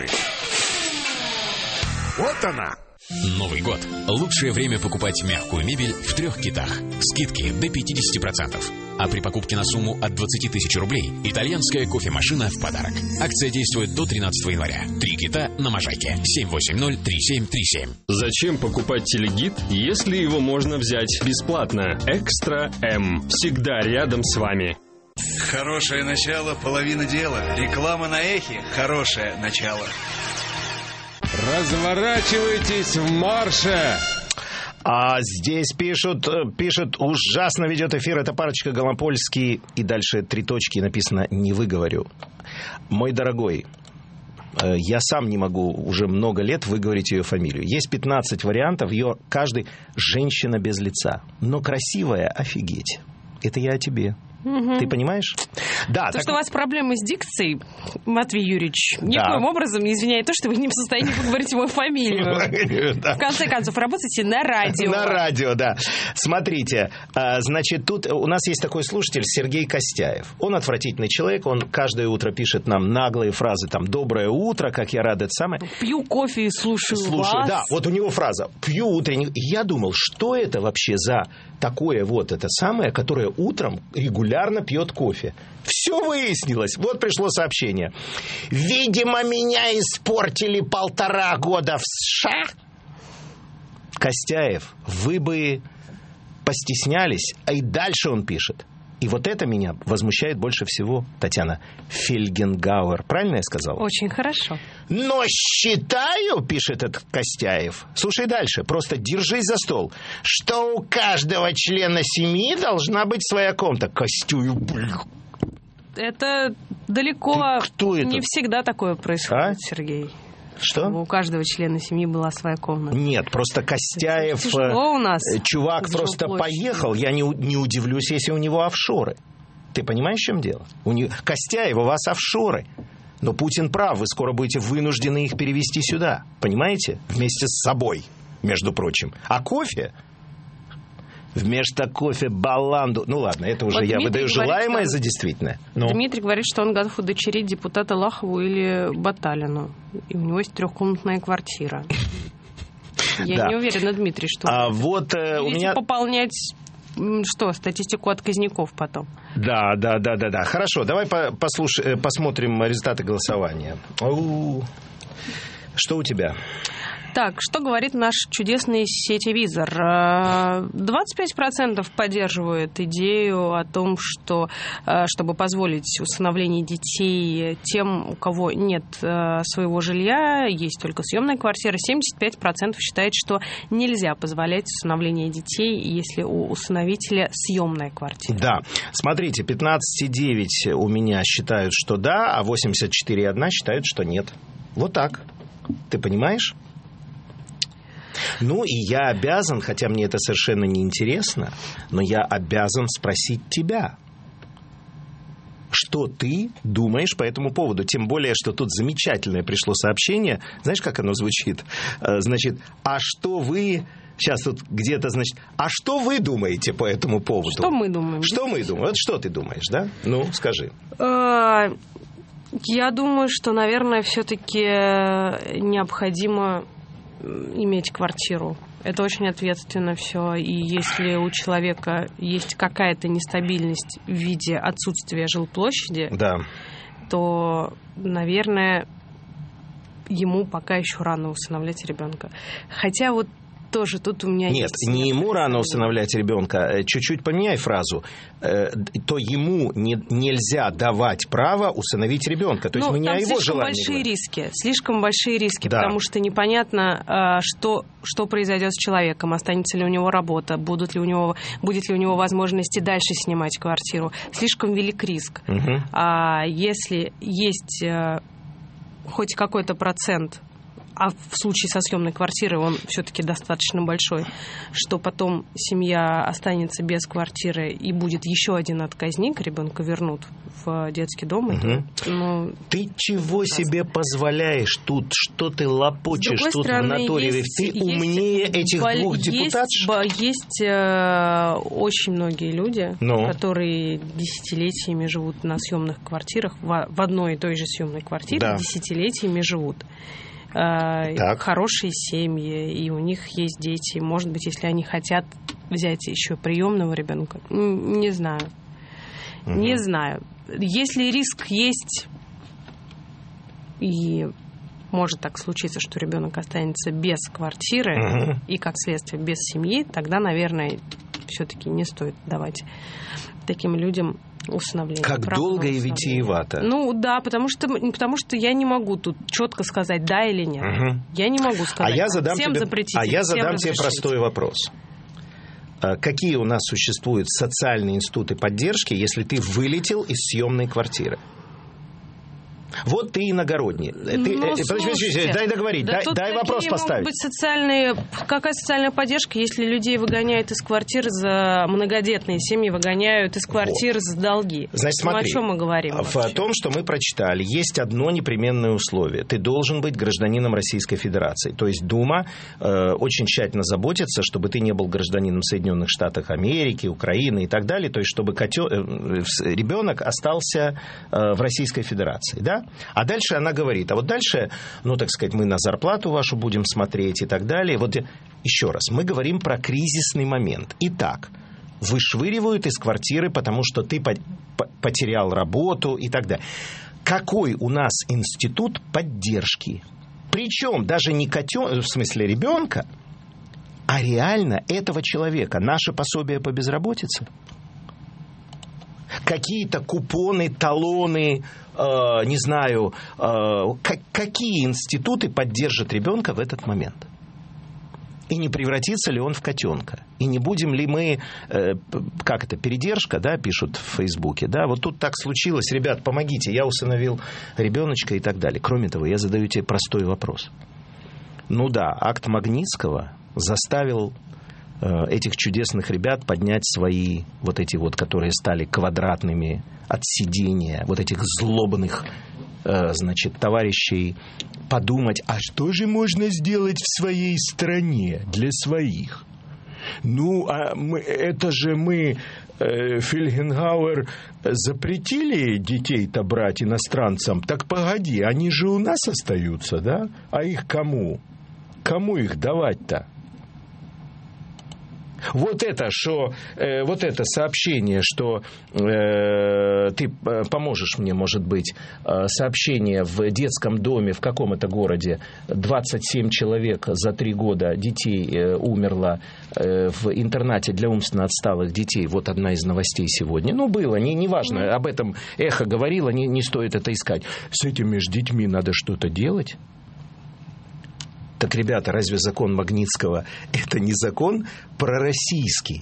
Вот она. Новый год. Лучшее время покупать мягкую мебель в 3 китах. Скидки до 50%. А при покупке на сумму от 20 тысяч рублей итальянская кофемашина в подарок. Акция действует до 13 января. 3 кита на Можайке. 780-3737. Зачем покупать телегид, если его можно взять бесплатно? Экстра М. Всегда рядом с вами. Хорошее начало, половина дела. Реклама на эхе. Хорошее начало. Разворачивайтесь в марше! Здесь пишут, ужасно ведет эфир эта парочка Голопольский. И дальше 3 точки написано «не выговорю». Мой дорогой, я сам не могу уже много лет выговорить ее фамилию. Есть 15 вариантов, ее каждый женщина без лица. Но красивая офигеть. Это я о тебе. Угу. Ты понимаешь? Да. То, что у вас проблемы с дикцией, Матвей Юрьевич, никоим образом не извиняет то, что вы не в состоянии поговорить мою фамилию. В конце концов, работаете на радио. На радио, да. Смотрите, значит, тут у нас есть такой слушатель Сергей Костяев. Он отвратительный человек, он каждое утро пишет нам наглые фразы, там, «Доброе утро, как я рад, это самое». Пью кофе и слушаю вас. Да, вот у него фраза «Пью утренний». Я думал, что это вообще за такое вот это самое, которое утром регулярно пьет кофе. Все выяснилось. Вот пришло сообщение. Видимо, меня испортили 1,5 года в США. Костяев, вы бы постеснялись. А и дальше он пишет. И вот это меня возмущает больше всего, Татьяна. Фельгенгауэр. Правильно я сказал? Очень хорошо. Но считаю, пишет этот Костяев, слушай дальше, просто держись за стол, что у каждого члена семьи должна быть своя комната. Костяев, блин. Это далеко не всегда такое происходит, Сергей. Что? У каждого члена семьи была своя комната. Нет, просто Костяев, у нас чувак просто поехал, я не удивлюсь, если у него офшоры. Ты понимаешь, в чем дело? Костяев, у вас офшоры. Но Путин прав, вы скоро будете вынуждены их перевести сюда. Понимаете? Вместе с собой, между прочим. А кофе? Вместо кофе баланду. Ну ладно, это уже я выдаю желаемое за действительное. Но... Дмитрий говорит, что он готов удочерить депутата Лахову или Баталину. И у него есть трехкомнатная квартира. Я не уверена, Дмитрий, что... А вот у меня... пополнять... Что, статистику отказников потом? Да. Хорошо, давай посмотрим результаты голосования. Что у тебя? Так, что говорит наш чудесный сетевизор? 25% поддерживают идею о том, что чтобы позволить усыновление детей тем, у кого нет своего жилья, есть только съемная квартира. 75% считает, что нельзя позволять усыновление детей, если у усыновителя съемная квартира. Да, смотрите, 15,9 у меня считают, что да, а 84,1 считают, что нет. Вот так. Ты понимаешь? Ну, и я обязан, хотя мне это совершенно не интересно, но я обязан спросить тебя, что ты думаешь по этому поводу. Тем более, что тут замечательное пришло сообщение. Знаешь, как оно звучит? Значит, а что вы... Сейчас тут где-то, значит, а что вы думаете по этому поводу? Что мы думаем? Что мы думаем? Вот что ты думаешь, да? Ну, скажи. Я думаю, что, наверное, все-таки необходимо иметь квартиру. Это очень ответственно все. И если у человека есть какая-то нестабильность в виде отсутствия жилплощади, то, наверное, ему пока еще рано усыновлять ребенка. Хотя вот тоже тут у меня Нет, есть... не ему рано усыновлять ребенка. Чуть-чуть поменяй фразу. То ему нельзя давать право усыновить ребенка. То есть мы не о его желании. Слишком большие риски, да. Потому что непонятно, что произойдет с человеком. Останется ли у него работа, будет ли у него возможности дальше снимать квартиру. Слишком велик риск. Угу. А если есть хоть какой-то процент, а в случае со съемной квартирой он все-таки достаточно большой, что потом семья останется без квартиры и будет еще один отказник, ребенка вернут в детский дом. Угу. Ты чего себе позволяешь тут? Что ты лопочешь тут в натуре? Ты умнее этих двух депутатов? Есть очень многие люди, которые десятилетиями живут на съемных квартирах, в одной и той же съемной квартире, десятилетиями живут. Хорошие семьи, и у них есть дети. Может быть, если они хотят взять еще приемного ребенка, не знаю. Не знаю. Если риск есть, и может так случиться, что ребенок останется без квартиры и, как следствие, без семьи, тогда, наверное, все-таки не стоит давать таким людям усыновление. Как долго и витиевато. Ну да, потому что я не могу тут четко сказать да или нет. Я не могу сказать. Всем запретить. А я задам тебе простой вопрос. Какие у нас существуют социальные институты поддержки, если ты вылетел из съемной квартиры? Вот ты иногородний. Дай договорить, дай вопрос поставить. Какая социальная поддержка, если людей выгоняют из квартир за многодетные семьи, выгоняют из квартир за долги? Значит, смотри, о чем мы говорим? В том, что мы прочитали, есть одно непременное условие. Ты должен быть гражданином Российской Федерации. То есть Дума очень тщательно заботится, чтобы ты не был гражданином Соединенных Штатов Америки, Украины и так далее. То есть чтобы ребенок остался в Российской Федерации. Да? А дальше она говорит, а вот дальше, так сказать, мы на зарплату вашу будем смотреть и так далее. Вот еще раз, мы говорим про кризисный момент. Итак, вышвыривают из квартиры, потому что ты потерял работу и так далее. Какой у нас институт поддержки? Причем даже не в смысле ребенка, а реально этого человека. Наше пособие по безработице. Какие-то купоны, талоны, не знаю, какие институты поддержат ребенка в этот момент? И не превратится ли он в котенка? И не будем ли мы, передержка, да, пишут в Фейсбуке, да, вот тут так случилось, ребят, помогите, я усыновил ребеночка и так далее. Кроме того, я задаю тебе простой вопрос. Ну да, акт Магнитского заставил этих чудесных ребят поднять свои, вот эти вот, которые стали квадратными от сидения, вот этих злобных, товарищей, подумать, а что же можно сделать в своей стране для своих? Ну, это же мы, Фельгенгауэр, запретили детей-то брать иностранцам. Так погоди, они же у нас остаются, да? А их кому? Кому их давать-то? Вот это сообщение, что ты поможешь мне, может быть, сообщение в детском доме в каком это городе 27 человек за 3 года детей умерло в интернате для умственно отсталых детей. Вот одна из новостей сегодня. Ну, было, неважно, об этом Эхо говорило, не стоит это искать. С этими же детьми надо что-то делать. Так, ребята, разве закон Магнитского – это не закон пророссийский?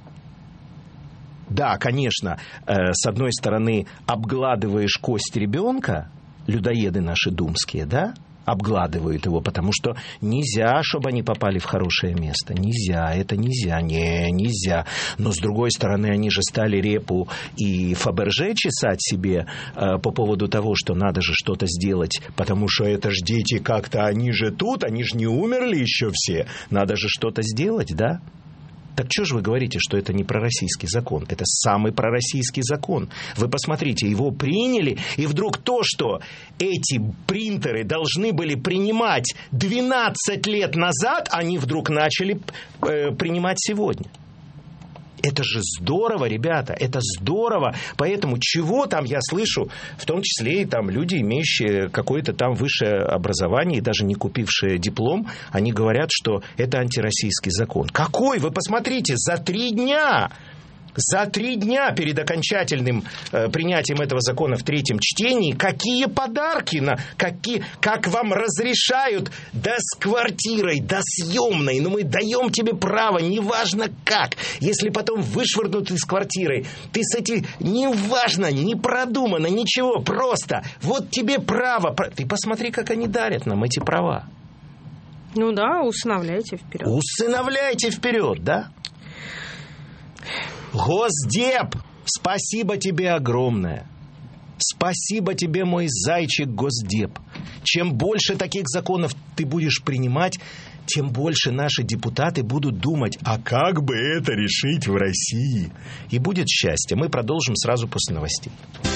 Да, конечно, с одной стороны, обгладываешь кость ребенка, людоеды наши думские, да, обгладывают его, потому что нельзя, чтобы они попали в хорошее место. Нельзя, это нельзя, нельзя. Но, с другой стороны, они же стали репу и Фаберже чесать себе по поводу того, что надо же что-то сделать, потому что это ж дети как-то, они же тут, они же не умерли еще все. Надо же что-то сделать, да? Так что же вы говорите, что это не пророссийский закон? Это самый пророссийский закон. Вы посмотрите, его приняли, и вдруг то, что эти принтеры должны были принимать 12 лет назад, они вдруг начали принимать сегодня. Это же здорово, ребята, это здорово. Поэтому чего там я слышу, в том числе и там люди, имеющие какое-то там высшее образование и даже не купившие диплом, они говорят, что это антироссийский закон. Какой? Вы посмотрите, за 3 дня перед окончательным принятием этого закона в 3-м чтении, какие подарки, как вам разрешают, да с квартирой, да съемной, но мы даем тебе право, неважно как, если потом вышвырнут из квартиры, ты с этим, неважно, не продумано, ничего, просто, вот тебе право, ты посмотри, как они дарят нам эти права. Ну да, усыновляйте вперед. Усыновляйте вперед, да? Госдеп, спасибо тебе огромное. Спасибо тебе, мой зайчик Госдеп. Чем больше таких законов ты будешь принимать, тем больше наши депутаты будут думать, а как бы это решить в России? И будет счастье. Мы продолжим сразу после новостей.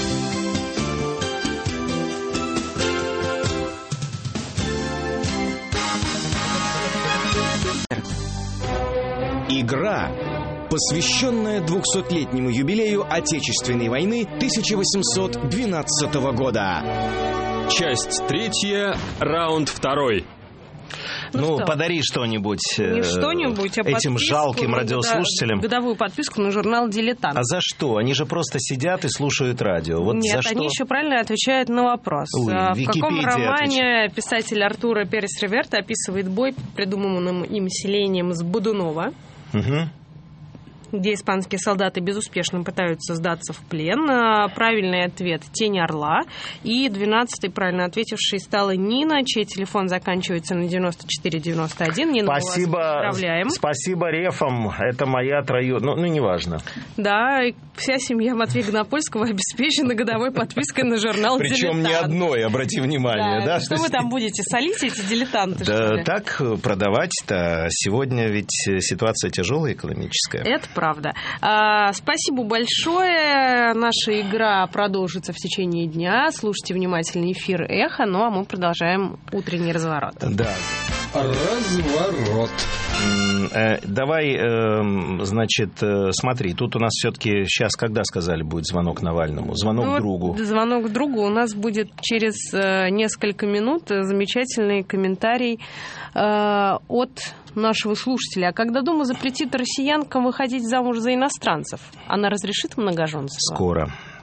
Игра, посвященная 200-летнему юбилею Отечественной войны 1812 года. Часть 3, раунд 2. Ну подари что-нибудь, этим жалким радиослушателям. Годовую подписку на журнал «Дилетант». А за что? Они же просто сидят и слушают радио. Вот нет, за что? Они еще правильно отвечают на вопрос. В каком романе писатель Артура Перес-Реверта описывает бой, придуманным им селением с Бодунова? Где испанские солдаты безуспешно пытаются сдаться в плен. Правильный ответ – «Тень орла». И 12-й правильно ответившей стала Нина, чей телефон заканчивается на 9491. Нина, спасибо, мы вас поздравляем. Спасибо рефам. Это моя троюродная. Ну, неважно. Да, вся семья Матвея Гонопольского обеспечена годовой подпиской на журнал «Дилетант». Причем не одной, обрати внимание. Да? Что вы там будете, солить эти дилетанты? Да так, продавать-то. Сегодня ведь ситуация тяжелая экономическая. Это правда. Спасибо большое. Наша игра продолжится в течение дня. Слушайте внимательно эфир «Эхо». Ну, а мы продолжаем утренний разворот. Да. Разворот. Давай, значит, смотри, тут у нас все-таки сейчас, когда сказали, будет звонок Навальному? Звонок другу. Звонок другу. У нас будет через несколько минут замечательный комментарий от нашего слушателя. А когда Дума запретит россиянкам выходить замуж за иностранцев, она разрешит многоженство? Скоро.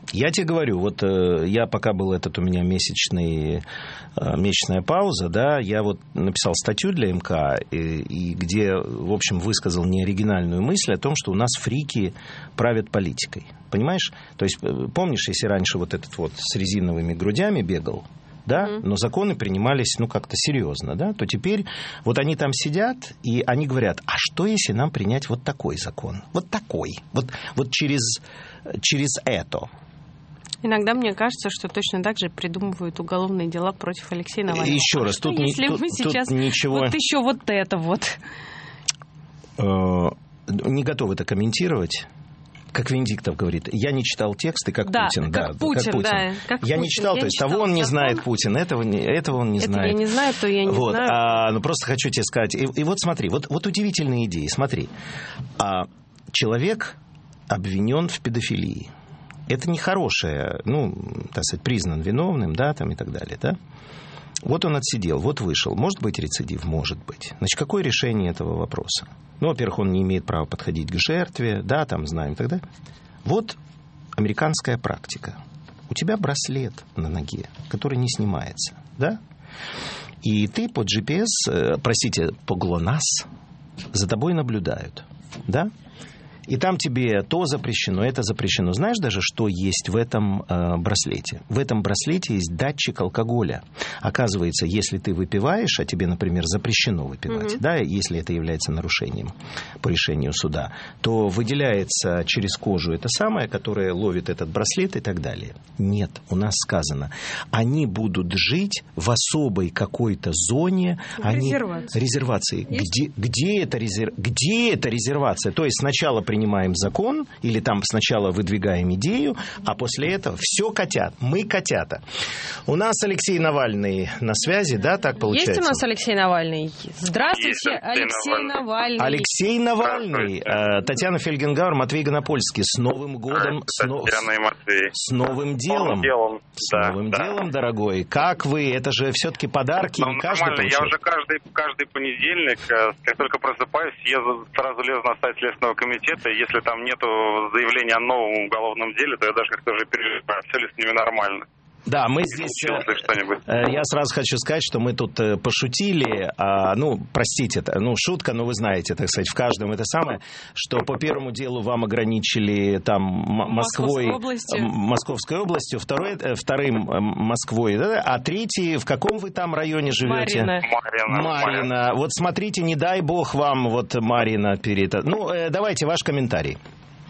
Я тебе говорю, вот я пока был у меня месячная пауза, да, я вот написал статью для МК, и где, в общем, высказал неоригинальную мысль о том, что у нас фрики правят политикой. Понимаешь? То есть, помнишь, если раньше вот этот вот с резиновыми грудями бегал, да, но законы принимались, как-то серьезно, да, то теперь вот они там сидят, и они говорят, а что, если нам принять вот такой закон? Вот такой. Вот через это. Иногда мне кажется, что точно так же придумывают уголовные дела против Алексея Навального. Еще раз, тут ничего... Вот еще вот это вот. Не готов это комментировать. Как Венедиктов говорит, я не читал тексты, как Путин. Как Путин. Я не читал, то есть того он не знает, Путин, этого он не знает. Это я не знаю, то я не знаю. Просто хочу тебе сказать, и вот смотри, вот удивительные идеи, смотри. Человек обвинен в педофилии. Это нехорошее, так сказать, признан виновным, да, там и так далее, да. Вот он отсидел, вот вышел. Может быть рецидив? Может быть. Значит, какое решение этого вопроса? Во-первых, он не имеет права подходить к жертве, да, там, знаем, и так далее. Вот американская практика. У тебя браслет на ноге, который не снимается, да? И ты по GPS, по ГЛОНАСС за тобой наблюдают, да? И там тебе то запрещено, это запрещено. Знаешь даже, что есть в этом браслете? В этом браслете есть датчик алкоголя. Оказывается, если ты выпиваешь, а тебе, например, запрещено выпивать, да, если это является нарушением по решению суда, то выделяется через кожу это самое, которое ловит этот браслет и так далее. Нет, у нас сказано, они будут жить в особой какой-то зоне. Резервации. Где это резервация? То есть сначала принимаем закон, или там сначала выдвигаем идею, а после этого все котят. Мы котята. У нас Алексей Навальный на связи, да, так получается? Есть у нас Алексей Навальный. Здравствуйте, Алексей Навальный. Алексей Навальный. Татьяна Фельгенгауэр, Матвей Гонопольский. С Новым годом. С новым делом. С новым делом, дорогой. Как вы? Это же все-таки подарки. Нормально. Я уже каждый понедельник, как только просыпаюсь, сразу лезу на сайт Следственного комитета. Если там нету заявления о новом уголовном деле, то я даже как-то уже переживаю, все ли с ними нормально. Да, мы здесь... Я сразу хочу сказать, что мы тут пошутили, простите, шутка, но вы знаете, так сказать, в каждом это самое, что по первому делу вам ограничили там Московской областью, вторым Москвой, да, а третий, в каком вы там районе живете? Марьино. Вот смотрите, не дай бог вам вот Марьино давайте ваш комментарий.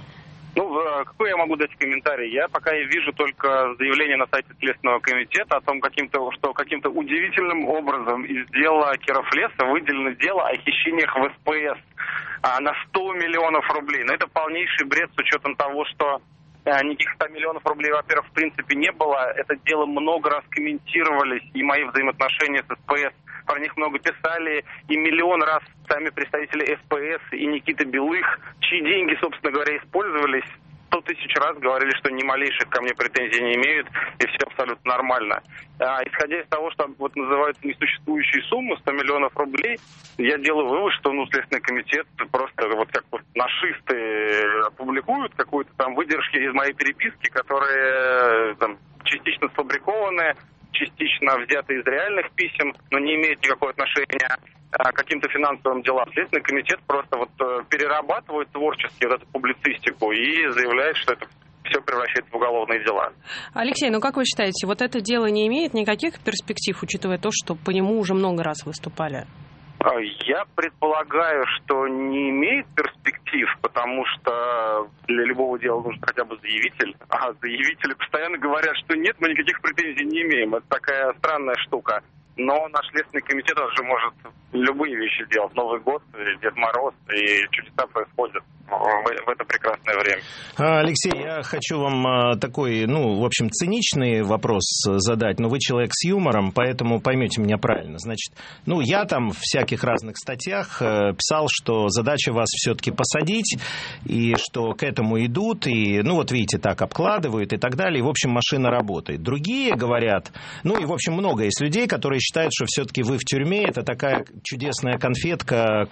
Какой я могу дать комментарий? Я пока вижу только заявление на сайте Следственного комитета о том, что каким-то удивительным образом из дела Кировлеса выделено дело о хищениях в СПС на 100 миллионов рублей. Но это полнейший бред с учетом того, что никаких 100 миллионов рублей, во-первых, в принципе не было. Это дело много раз комментировались, и мои взаимоотношения с СПС, про них много писали, и миллион раз сами представители СПС и Никита Белых, чьи деньги, собственно говоря, использовались, 100 тысяч раз говорили, что ни малейших ко мне претензий не имеют, и все абсолютно нормально. Исходя из того, что вот называются несуществующие суммы, 100 миллионов рублей, я делаю вывод, что Следственный комитет просто вот как вот нашисты публикуют какую-то там выдержки из моей переписки, которые там частично сфабрикованные, частично взяты из реальных писем, но не имеют никакого отношения к каким-то финансовым делам. Следственный комитет просто вот перерабатывает творчески вот эту публицистику и заявляет, что это все превращается в уголовные дела. Алексей, как вы считаете, вот это дело не имеет никаких перспектив, учитывая то, что по нему уже много раз выступали? Я предполагаю, что не имеет перспектив, потому что для любого дела нужен хотя бы заявитель, а заявители постоянно говорят, что нет, мы никаких претензий не имеем. Это такая странная штука. Но наш Следственный комитет уже может любые вещи делать. Новый год, Дед Мороз, и чудеса происходят в это прекрасное время. Алексей, я хочу вам такой, в общем, циничный вопрос задать, но вы человек с юмором, поэтому поймете меня правильно. Значит, я там в всяких разных статьях писал, что задача вас все-таки посадить, и что к этому идут, и, вот видите, так обкладывают и так далее, и, в общем, машина работает. Другие говорят, и, в общем, много есть людей, которые считают, что все-таки вы в тюрьме, это такая чудесная конфетка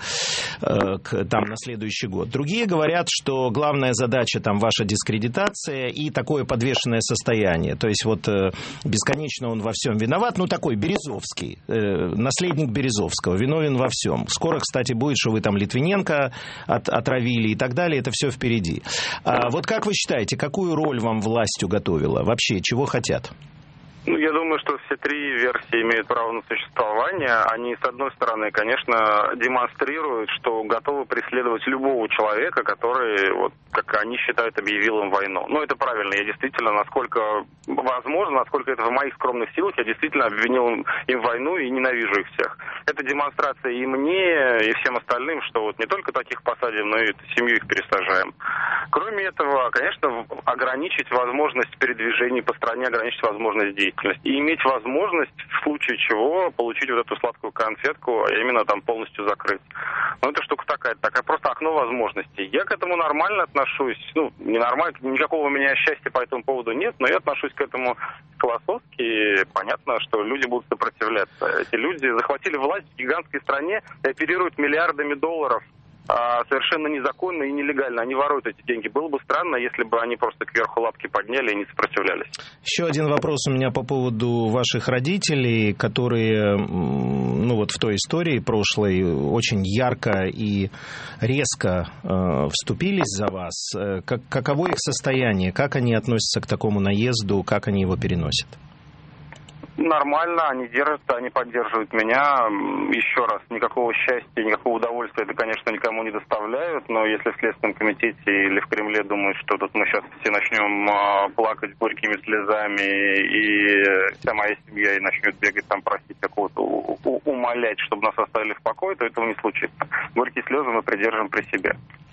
там, на следующий год. Другие говорят, что главная задача там ваша дискредитация и такое подвешенное состояние. То есть вот бесконечно он во всем виноват, ну такой Березовский, наследник Березовского, виновен во всем. Скоро, кстати, будет, что вы там Литвиненко отравили и так далее, это все впереди. Вот как вы считаете, какую роль вам власть уготовила? Вообще, чего хотят? Ну, я думаю, что все три версии имеют право на существование. Они, с одной стороны, конечно, демонстрируют, что готовы преследовать любого человека, который, вот, как они считают, объявил им войну. Ну, это правильно. Я действительно, насколько возможно, насколько это в моих скромных силах, я действительно обвинил им войну и ненавижу их всех. Это демонстрация и мне, и всем остальным, что вот не только таких посадим, но и семью их пересажаем. Кроме этого, конечно, ограничить возможность передвижений по стране, ограничить возможность действий. И иметь возможность, в случае чего, получить вот эту сладкую конфетку, а именно там полностью закрыть. Ну, это штука такая просто окно возможностей. Я к этому нормально отношусь. Ну, ненормально, никакого у меня счастья по этому поводу нет, но я отношусь к этому философски. И понятно, что люди будут сопротивляться. Эти люди захватили власть в гигантской стране и оперируют миллиардами долларов. Совершенно незаконно и нелегально. Они воруют эти деньги. Было бы странно, если бы они просто кверху лапки подняли и не сопротивлялись. Еще один вопрос у меня по поводу ваших родителей, которые, ну вот в той истории прошлой очень ярко и резко вступились за вас. Каково их состояние? Как они относятся к такому наезду? Как они его переносят? Нормально, они держатся, они поддерживают меня. Еще раз, никакого счастья, никакого удовольствия это, конечно, никому не доставляют, но если в Следственном комитете или в Кремле думают, что тут мы сейчас все начнем плакать горькими слезами, и вся моя семья и начнет бегать там, просить какого-то, умолять, чтобы нас оставили в покое, то этого не случится. Горькие слезы мы придержим при себе.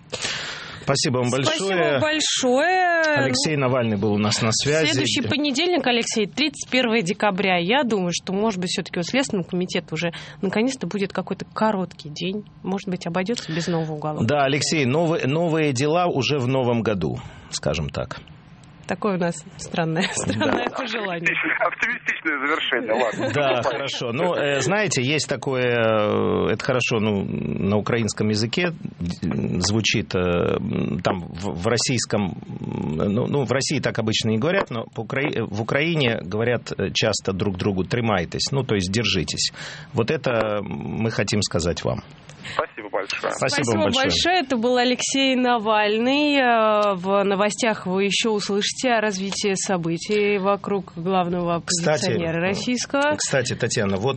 Спасибо вам большое. Спасибо большое. Алексей Навальный был у нас на связи. Следующий понедельник, Алексей, 31 декабря. Я думаю, что, может быть, все-таки у Следственного комитета уже наконец-то будет какой-то короткий день. Может быть, обойдется без нового уголовного. Да, Алексей, новые дела уже в новом году, скажем так. Такое у нас странное пожелание. Оптимистичное завершение, ладно. Да, хорошо. Ну, знаете, есть такое, это хорошо, ну, на украинском языке звучит, там, в российском, ну, в России так обычно не говорят, но в Украине говорят часто друг другу «тримайтесь», ну, то есть «держитесь». Вот это мы хотим сказать вам. Спасибо большое. Спасибо большое. Это был Алексей Навальный. В новостях вы еще услышите о развитии событий вокруг главного оппозиционера российского. Кстати, Татьяна, вот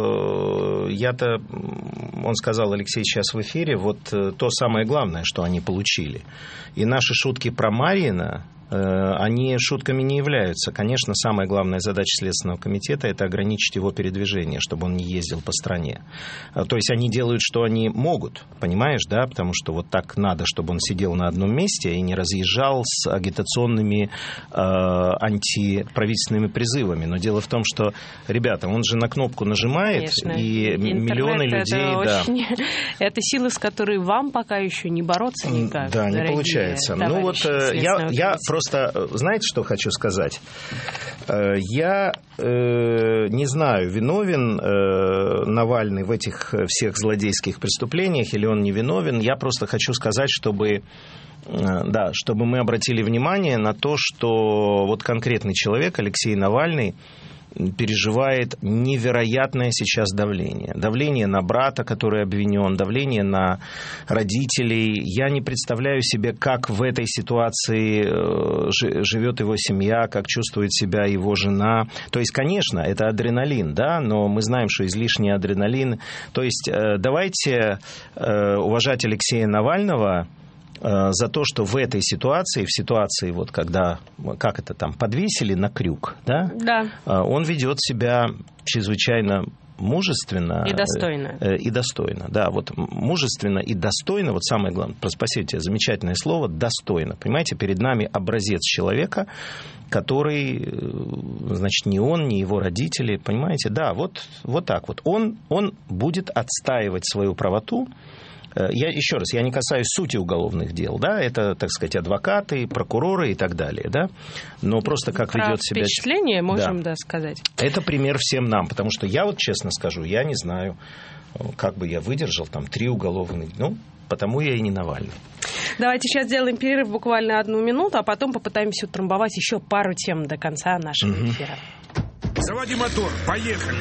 он сказал, Алексей, сейчас в эфире, вот то самое главное, что они получили. И наши шутки про Марьина, они шутками не являются. Конечно, самая главная задача Следственного комитета – это ограничить его передвижение, чтобы он не ездил по стране. То есть они делают, что они могут, понимаешь, да? Потому что вот так надо, чтобы он сидел на одном месте и не разъезжал с агитационными антиправительственными призывами. Но дело в том, что, ребята, он же на кнопку нажимает, конечно, и миллионы людей... Это силы, с которой вам пока еще не бороться никак. Да, не получается. Ну вот я просто, знаете, что хочу сказать? Я не знаю, виновен Навальный в этих всех злодейских преступлениях или он не виновен. Я просто хочу сказать, чтобы мы обратили внимание на то, что вот конкретный человек, Алексей Навальный, переживает невероятное сейчас давление. Давление на брата, который обвинен, давление на родителей. Я не представляю себе, как в этой ситуации живет его семья, как чувствует себя его жена. То есть, конечно, это адреналин, да, но мы знаем, что излишний адреналин. То есть, давайте уважать Алексея Навального за то, что в этой ситуации, в ситуации, вот когда, как это там, подвесили на крюк, да? Да. Он ведет себя чрезвычайно мужественно. И достойно. И достойно, да. Вот мужественно и достойно, вот самое главное, спасибо тебе, замечательное слово, достойно. Понимаете, перед нами образец человека, который, значит, ни он, ни его родители, понимаете, да, вот так вот. Он будет отстаивать свою правоту, Я еще раз, я не касаюсь сути уголовных дел, да, это, так сказать, адвокаты, прокуроры и так далее, да, но просто как ведет себя... Впечатление можем, да, сказать. Это пример всем нам, потому что я вот честно скажу, я не знаю, как бы я выдержал там 3 уголовных, потому я и не Навальный. Давайте сейчас сделаем перерыв буквально 1 минуту, а потом попытаемся утрамбовать еще пару тем до конца нашего эфира. Заводи мотор, поехали!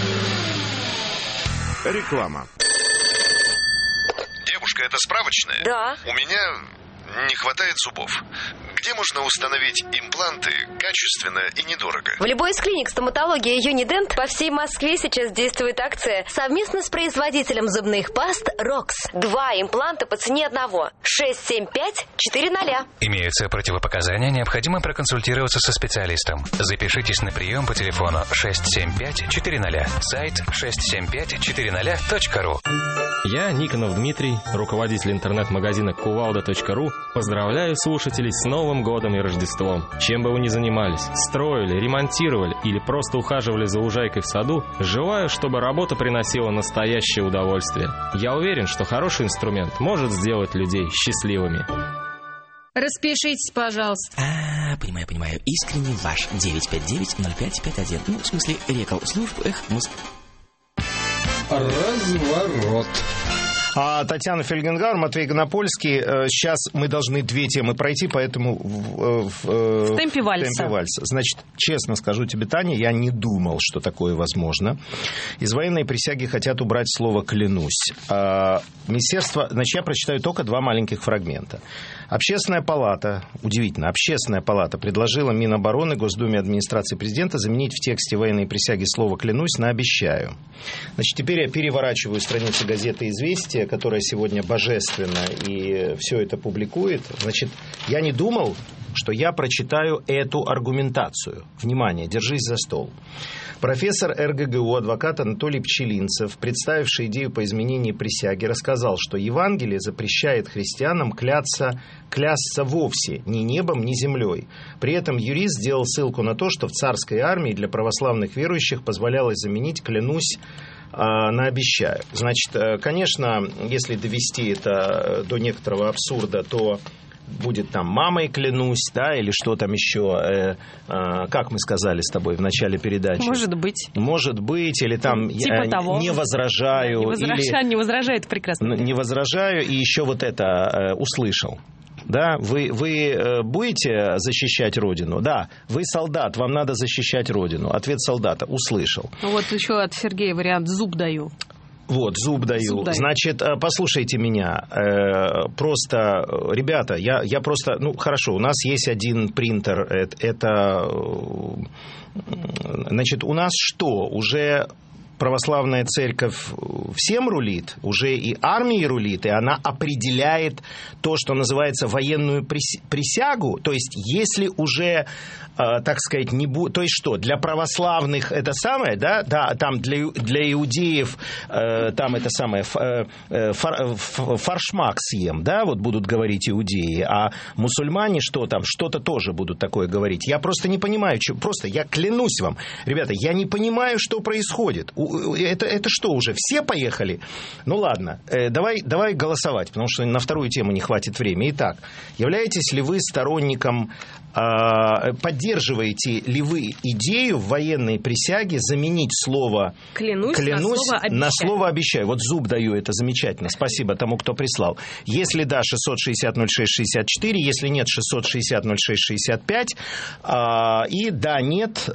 Реклама. Девушка, это справочная? Да. У меня не хватает зубов. Где можно установить импланты качественно и недорого? В любой из клиник стоматологии Юнидент по всей Москве сейчас действует акция совместно с производителем зубных паст Рокс. 2 импланта по цене 1. 675-400. Имеются противопоказания, необходимо проконсультироваться со специалистом. Запишитесь на прием по телефону 675-400. Сайт 675-400.ру. Я, Никонов Дмитрий, руководитель интернет-магазина Кувалда.ру, поздравляю слушателей с Новым годом и Рождеством. Чем бы вы ни занимались, строили, ремонтировали или просто ухаживали за лужайкой в саду, желаю, чтобы работа приносила настоящее удовольствие. Я уверен, что хороший инструмент может сделать людей счастливыми. Распишитесь, пожалуйста. Понимаю. Искренне ваш. 959-0551. Ну, в смысле, рекал служб. Разворот. Татьяна Фельгенгауэр, Матвей Гонопольский. Сейчас мы должны 2 темы пройти, поэтому в темпе вальса. Значит, честно скажу тебе, Таня, я не думал, что такое возможно. Из военной присяги хотят убрать слово «клянусь». Министерство... Значит, я прочитаю только 2 маленьких фрагмента. Общественная палата, удивительно, Общественная палата предложила Минобороны, Госдуме, администрации президента заменить в тексте военной присяги слово «клянусь» на «обещаю». Значит, теперь я переворачиваю страницы газеты «Известия», которая сегодня божественна и все это публикует. Значит, я не думал, что я прочитаю эту аргументацию. Внимание, держись за стол. Профессор РГГУ, адвокат Анатолий Пчелинцев, представивший идею по изменению присяги, рассказал, что Евангелие запрещает христианам клясться вовсе ни небом, ни землей. При этом юрист сделал ссылку на то, что в царской армии для православных верующих позволялось заменить «клянусь» на «обещаю». Значит, конечно, если довести это до некоторого абсурда, то будет там «мамой клянусь», да, или что там еще, как мы сказали с тобой в начале передачи. Может быть, или там типа я того. Не возражаю. Не возражаю, это прекрасно. Не возражаю, и еще вот это услышал. Да, вы будете защищать Родину? Да, вы солдат, вам надо защищать Родину. Ответ солдата: услышал. Вот еще от Сергея вариант «зуб даю». Вот, зуб даю. Значит, послушайте меня. Просто, ребята, я просто... Ну, хорошо, у нас есть один принтер. Это... Значит, у нас что? Уже православная церковь всем рулит? Уже и армией рулит? И она определяет то, что называется военную присягу? То есть, если уже... так сказать, то есть что, для православных это самое, да, там для иудеев там это самое, форшмак съем, да, вот будут говорить иудеи, а мусульмане что там, что-то тоже будут такое говорить. Я просто не понимаю, просто я клянусь вам, ребята, я не понимаю, что происходит. Это что, уже все поехали? Ну ладно, давай голосовать, потому что на вторую тему не хватит времени. Итак, являетесь ли вы сторонником, поддерживаете ли вы идею в военной присяге заменить слово «клянусь» на слово «обещаю»? Вот зуб даю, это замечательно. Спасибо тому, кто прислал. Если да, 660-06-64, если нет, 660-06-65. И да, нет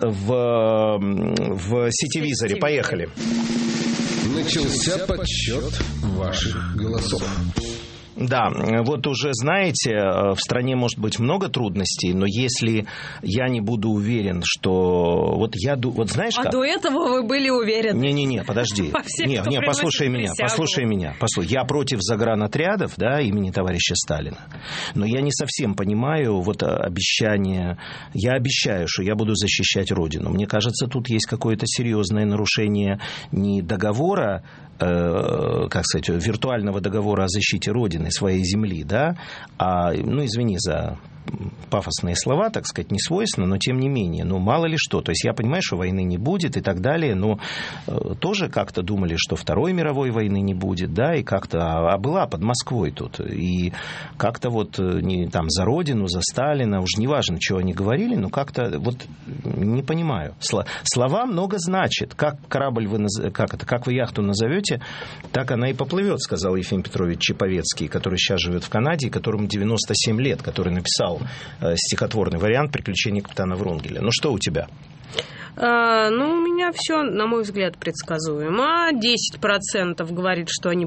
в сетевизоре. Поехали. Начался подсчет ваших голосов. Да, вот уже знаете, в стране может быть много трудностей, но если я не буду уверен, что... Вот знаешь как? До этого вы были уверены. Не, подожди. Послушай меня. Я против загранотрядов, да, имени товарища Сталина. Но я не совсем понимаю вот обещание. Я обещаю, что я буду защищать Родину. Мне кажется, тут есть какое-то серьезное нарушение не договора, как сказать, виртуального договора о защите Родины, своей земли, да, извини за пафосные слова, так сказать, не свойственно, но тем не менее, ну, мало ли что. То есть я понимаю, что войны не будет и так далее, но тоже как-то думали, что Второй мировой войны не будет, да, и как-то, была под Москвой тут. И как-то вот не, там за Родину, за Сталина, уж неважно, чего они говорили, но как-то вот не понимаю. Слова много значит. Как корабль как вы яхту назовете, так она и поплывет, сказал Ефим Петрович Чеповецкий, который сейчас живет в Канаде, которому 97 лет, который написал стихотворный вариант «Приключения капитана Врунгеля». Ну, что у тебя? Ну, у меня все, на мой взгляд, предсказуемо. 10% говорят, что они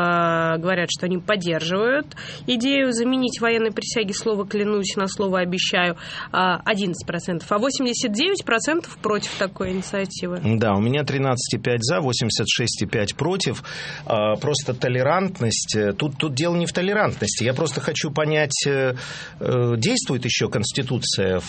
поддерживают идею заменить военной присяге слово «клянусь» на слово «обещаю». 11%. А 89% против такой инициативы. Да, у меня 13,5 за, 86,5 против. Просто толерантность. Тут дело не в толерантности. Я просто хочу понять, действует еще Конституция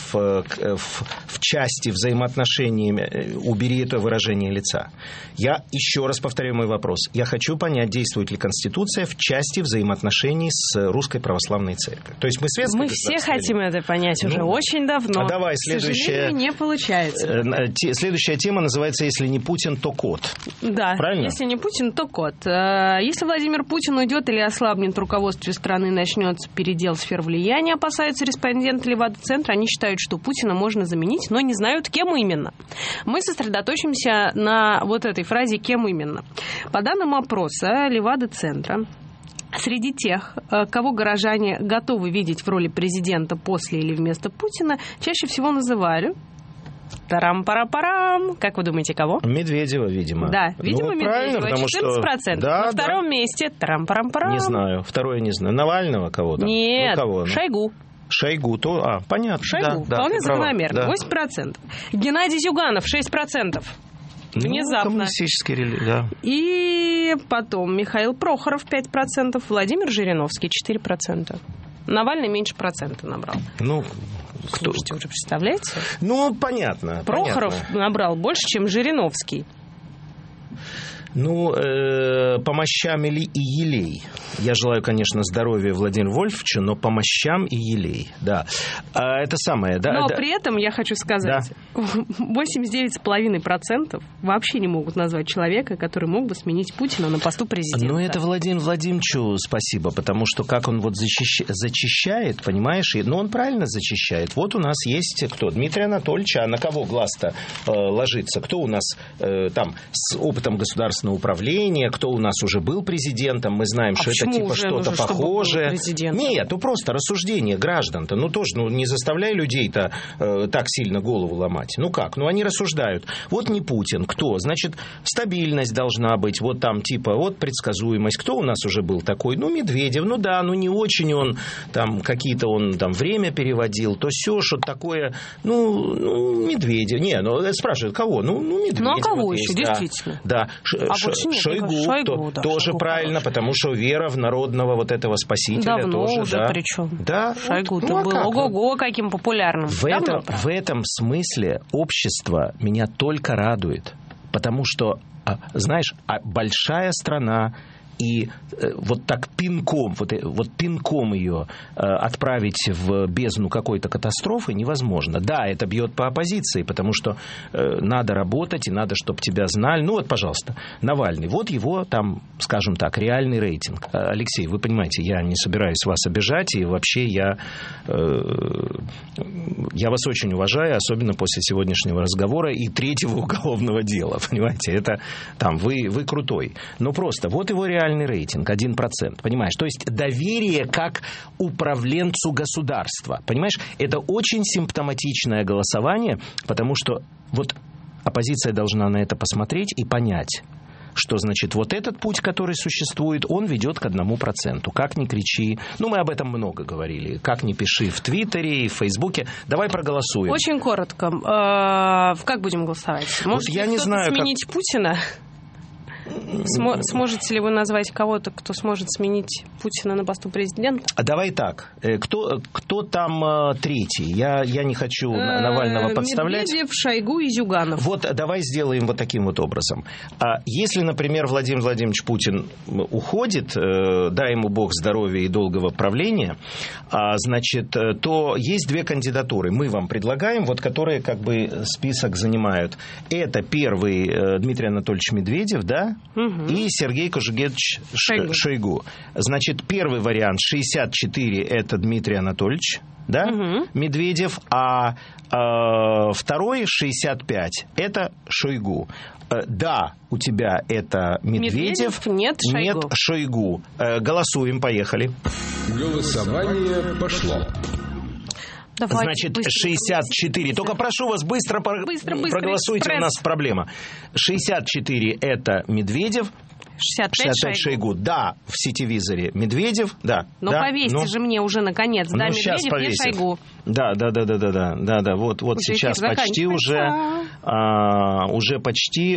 в части взаимоотношений. Убери это выражение лица. Я еще раз повторяю мой вопрос. Я хочу понять, действует ли Конституция в части взаимоотношений с Русской Православной Церковью. То есть мы светское государство. Мы все хотим это понять уже очень давно. А давай, следующая... К сожалению, не получается. Следующая тема называется «Если не Путин, то кот». Да, правильно? Если не Путин, то кот. Если Владимир Путин уйдет или ослабнет руководстве страны, начнется передел сфер влияния, опасаются респонденты Левада-центра. Они считают, что Путина можно заменить, но не знают, кем именно. Мы сосредоточимся на вот этой фразе «кем именно». По данным опроса Левада-центра, среди тех, кого горожане готовы видеть в роли президента после или вместо Путина, чаще всего называли... Тарам-пара-парам. Как вы думаете, кого? Медведева, видимо. Да, видимо, Медведева. 14%. Да, на втором месте тарам-парам-парам. Не знаю. Второе не знаю. Навального кого-то? Нет, кого? Шойгу. Шойгу, понятно. Шойгу, да, вполне закономерно. Да. 8%. Геннадий Зюганов, 6%. Внезапно. Коммунистический, да. И потом Михаил Прохоров, 5%. Владимир Жириновский, 4%. Навальный меньше процента набрал. Ну, слушайте, уже представляете? Ну, понятно. Прохоров набрал больше, чем Жириновский. Ну, по мощам и елей. Я желаю, конечно, здоровья Владимиру Вольфовичу, но по мощам и елей, да. Это самое, да. Но при этом я хочу сказать, да. 89,5% вообще не могут назвать человека, который мог бы сменить Путина на посту президента. Ну, это Владимиру Владимировичу спасибо, потому что как он вот зачищает, понимаешь, ну, он правильно зачищает. Вот у нас есть кто? Дмитрий Анатольевич, а на кого глаз-то ложится? Кто у нас там с опытом государственного управления, кто у нас уже был президентом, мы знаем, что это типа что-то похожее. Нет, ну просто рассуждение граждан-то, ну тоже не заставляй людей-то так сильно голову ломать. Ну как? Ну они рассуждают. Вот не Путин, кто? Значит, стабильность должна быть, вот там типа, вот предсказуемость. Кто у нас уже был такой? Ну Медведев, ну да, ну не очень он там какие-то он там время переводил, то все, что-то такое, ну Медведев. Не, ну спрашивают, кого? Ну Медведев. Ну а кого вот еще, есть, действительно? Да. Шойгу тоже правильно, потому что вера в народного вот этого спасителя давно тоже. Уже, да. Причем. Да. Шойгу-то вот, был ого-го каким популярным. В этом смысле общество меня только радует, потому что, знаешь, большая страна, и вот так пинком, вот пинком ее отправить в бездну какой-то катастрофы невозможно. Да, это бьет по оппозиции, потому что надо работать, и надо, чтобы тебя знали. Ну вот, пожалуйста, Навальный. Вот его там, скажем так, реальный рейтинг. Алексей, вы понимаете, я не собираюсь вас обижать, и вообще я вас очень уважаю, особенно после сегодняшнего разговора и третьего уголовного дела. Понимаете, это там вы крутой. Но просто вот его реальный рейтинг 1%, понимаешь? То есть доверие как управленцу государства, понимаешь? Это очень симптоматичное голосование, потому что вот оппозиция должна на это посмотреть и понять, что, значит, вот этот путь, который существует, он ведет к 1%. Как ни кричи. Ну, мы об этом много говорили. Как ни пиши в Твиттере и в Фейсбуке. Давай проголосуем. Очень коротко. Как будем голосовать? Может, вот я не знаю, сменить Путина? Сможете ли вы назвать кого-то, кто сможет сменить Путина на посту президента? Давай так. Кто там третий? Я не хочу Навального подставлять. Медведев, Шойгу и Зюганов. Вот давай сделаем вот таким вот образом. Если, например, Владимир Владимирович Путин уходит, дай ему Бог здоровья и долгого правления, значит, то есть две кандидатуры. Мы вам предлагаем, вот которые как бы список занимают. Это первый Дмитрий Анатольевич Медведев, да, и Сергей Кожугетович Шойгу. Значит, первый вариант 64 это Дмитрий Анатольевич, да, Медведев, а второй 65 это Шойгу. Да, у тебя это Медведев, нет Шойгу. Голосуем, поехали. Голосование пошло. Давайте, значит, быстро, 64. Быстро. Только прошу вас, быстро проголосуйте, экспресс. У нас проблема. 64 это Медведев. 65 Шойгу. Да, в сетевизоре Медведев, да. Но да, повесьте же мне уже наконец. Да, Медведев, не Шойгу. Да. Вот сейчас почти уже почти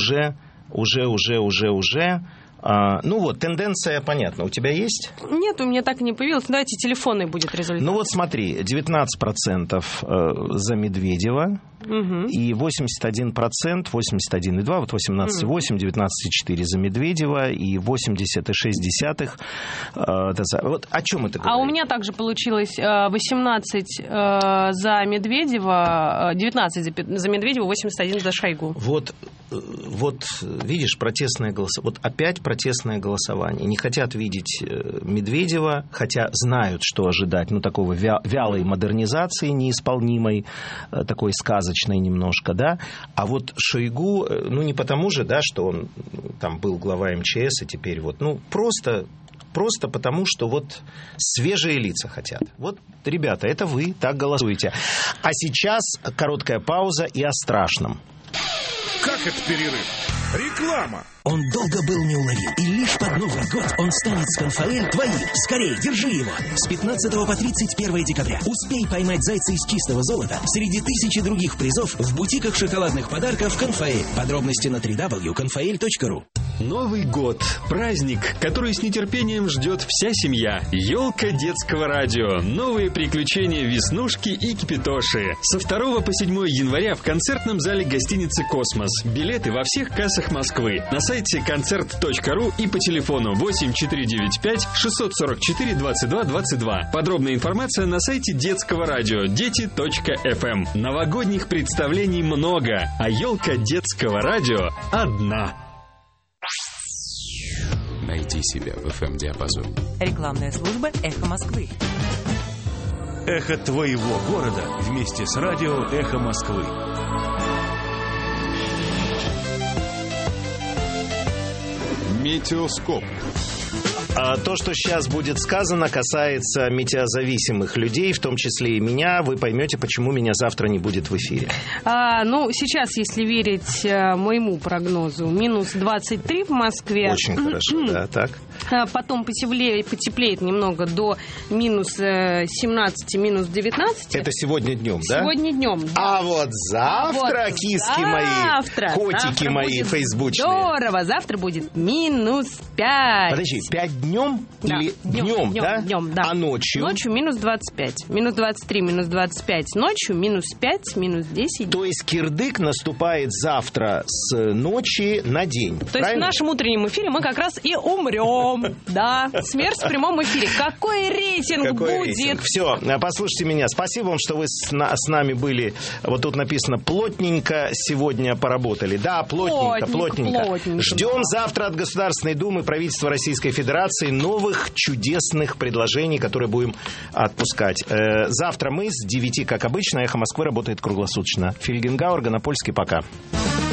ну вот, тенденция понятна. У тебя есть? Нет, у меня так и не появилось. Давайте телефонный будет результат. Ну вот смотри, 19% за Медведева и 81%, 81,2, вот 18,8, 19,4 за Медведева и 80,6. Вот о чем это говорит? А у меня также получилось 18 за Медведева, 19 за Медведева, 81 за Шойгу. Вот видишь, протестное голосование. Вот опять протестное голосование. Не хотят видеть Медведева, хотя знают, что ожидать. Ну, такого вялой модернизации неисполнимой, такой сказочной немножко, да. А вот Шойгу, ну, не потому же, да, что он там был глава МЧС, и теперь вот, ну, просто потому, что вот свежие лица хотят. Вот, ребята, это вы так голосуете. А сейчас короткая пауза и о страшном. Как это перерыв? Реклама! Он долго был неуловим, и лишь под Новый год он станет с Конфаэль твоим. Скорее, держи его! С 15 по 31 декабря успей поймать зайца из чистого золота среди тысячи других призов в бутиках шоколадных подарков Конфаэль. Подробности на www.confael.ru. Новый год. Праздник, который с нетерпением ждет вся семья. Ёлка детского радио. Новые приключения Веснушки и Кипятоши. Со 2 по 7 января в концертном зале гостиницы «Космос». Билеты во всех кассах Москвы. На сайте концерт.ру и по телефону 8495 644 22 22. Подробная информация на сайте детского радио дети.фм. Новогодних представлений много, а ёлка детского радио одна. Найди себя в FM-диапазоне. Рекламная служба «Эхо Москвы». Эхо твоего города вместе с радио «Эхо Москвы». Метеоскоп. То, что сейчас будет сказано, касается метеозависимых людей, в том числе и меня. Вы поймете, почему меня завтра не будет в эфире. Сейчас, если верить моему прогнозу, минус 23 в Москве. Очень хорошо, да, так. Потом потеплеет немного до минус 17, минус 19. Это сегодня днем, да? Сегодня днем, да. А вот завтра, киски мои, котики мои фейсбучные. Здорово, завтра будет минус 5. Подожди, 5 днем или днем, да? Днем, да. А ночью? Ночью минус 25. Минус 23, минус 25. Ночью минус 5, минус 10. То есть кирдык наступает завтра с ночи на день. То есть в нашем утреннем эфире мы как раз и умрем. Да, смерть в прямом эфире. Какой рейтинг будет? Все, послушайте меня. Спасибо вам, что вы с нами были. Вот тут написано плотненько сегодня поработали. Да, плотненько. Ждем завтра от Государственной Думы, правительства Российской Федерации новых чудесных предложений, которые будем отпускать. Завтра мы с 9, как обычно. Эхо Москвы работает круглосуточно. Фельгенгауэр, Гонопольский, пока.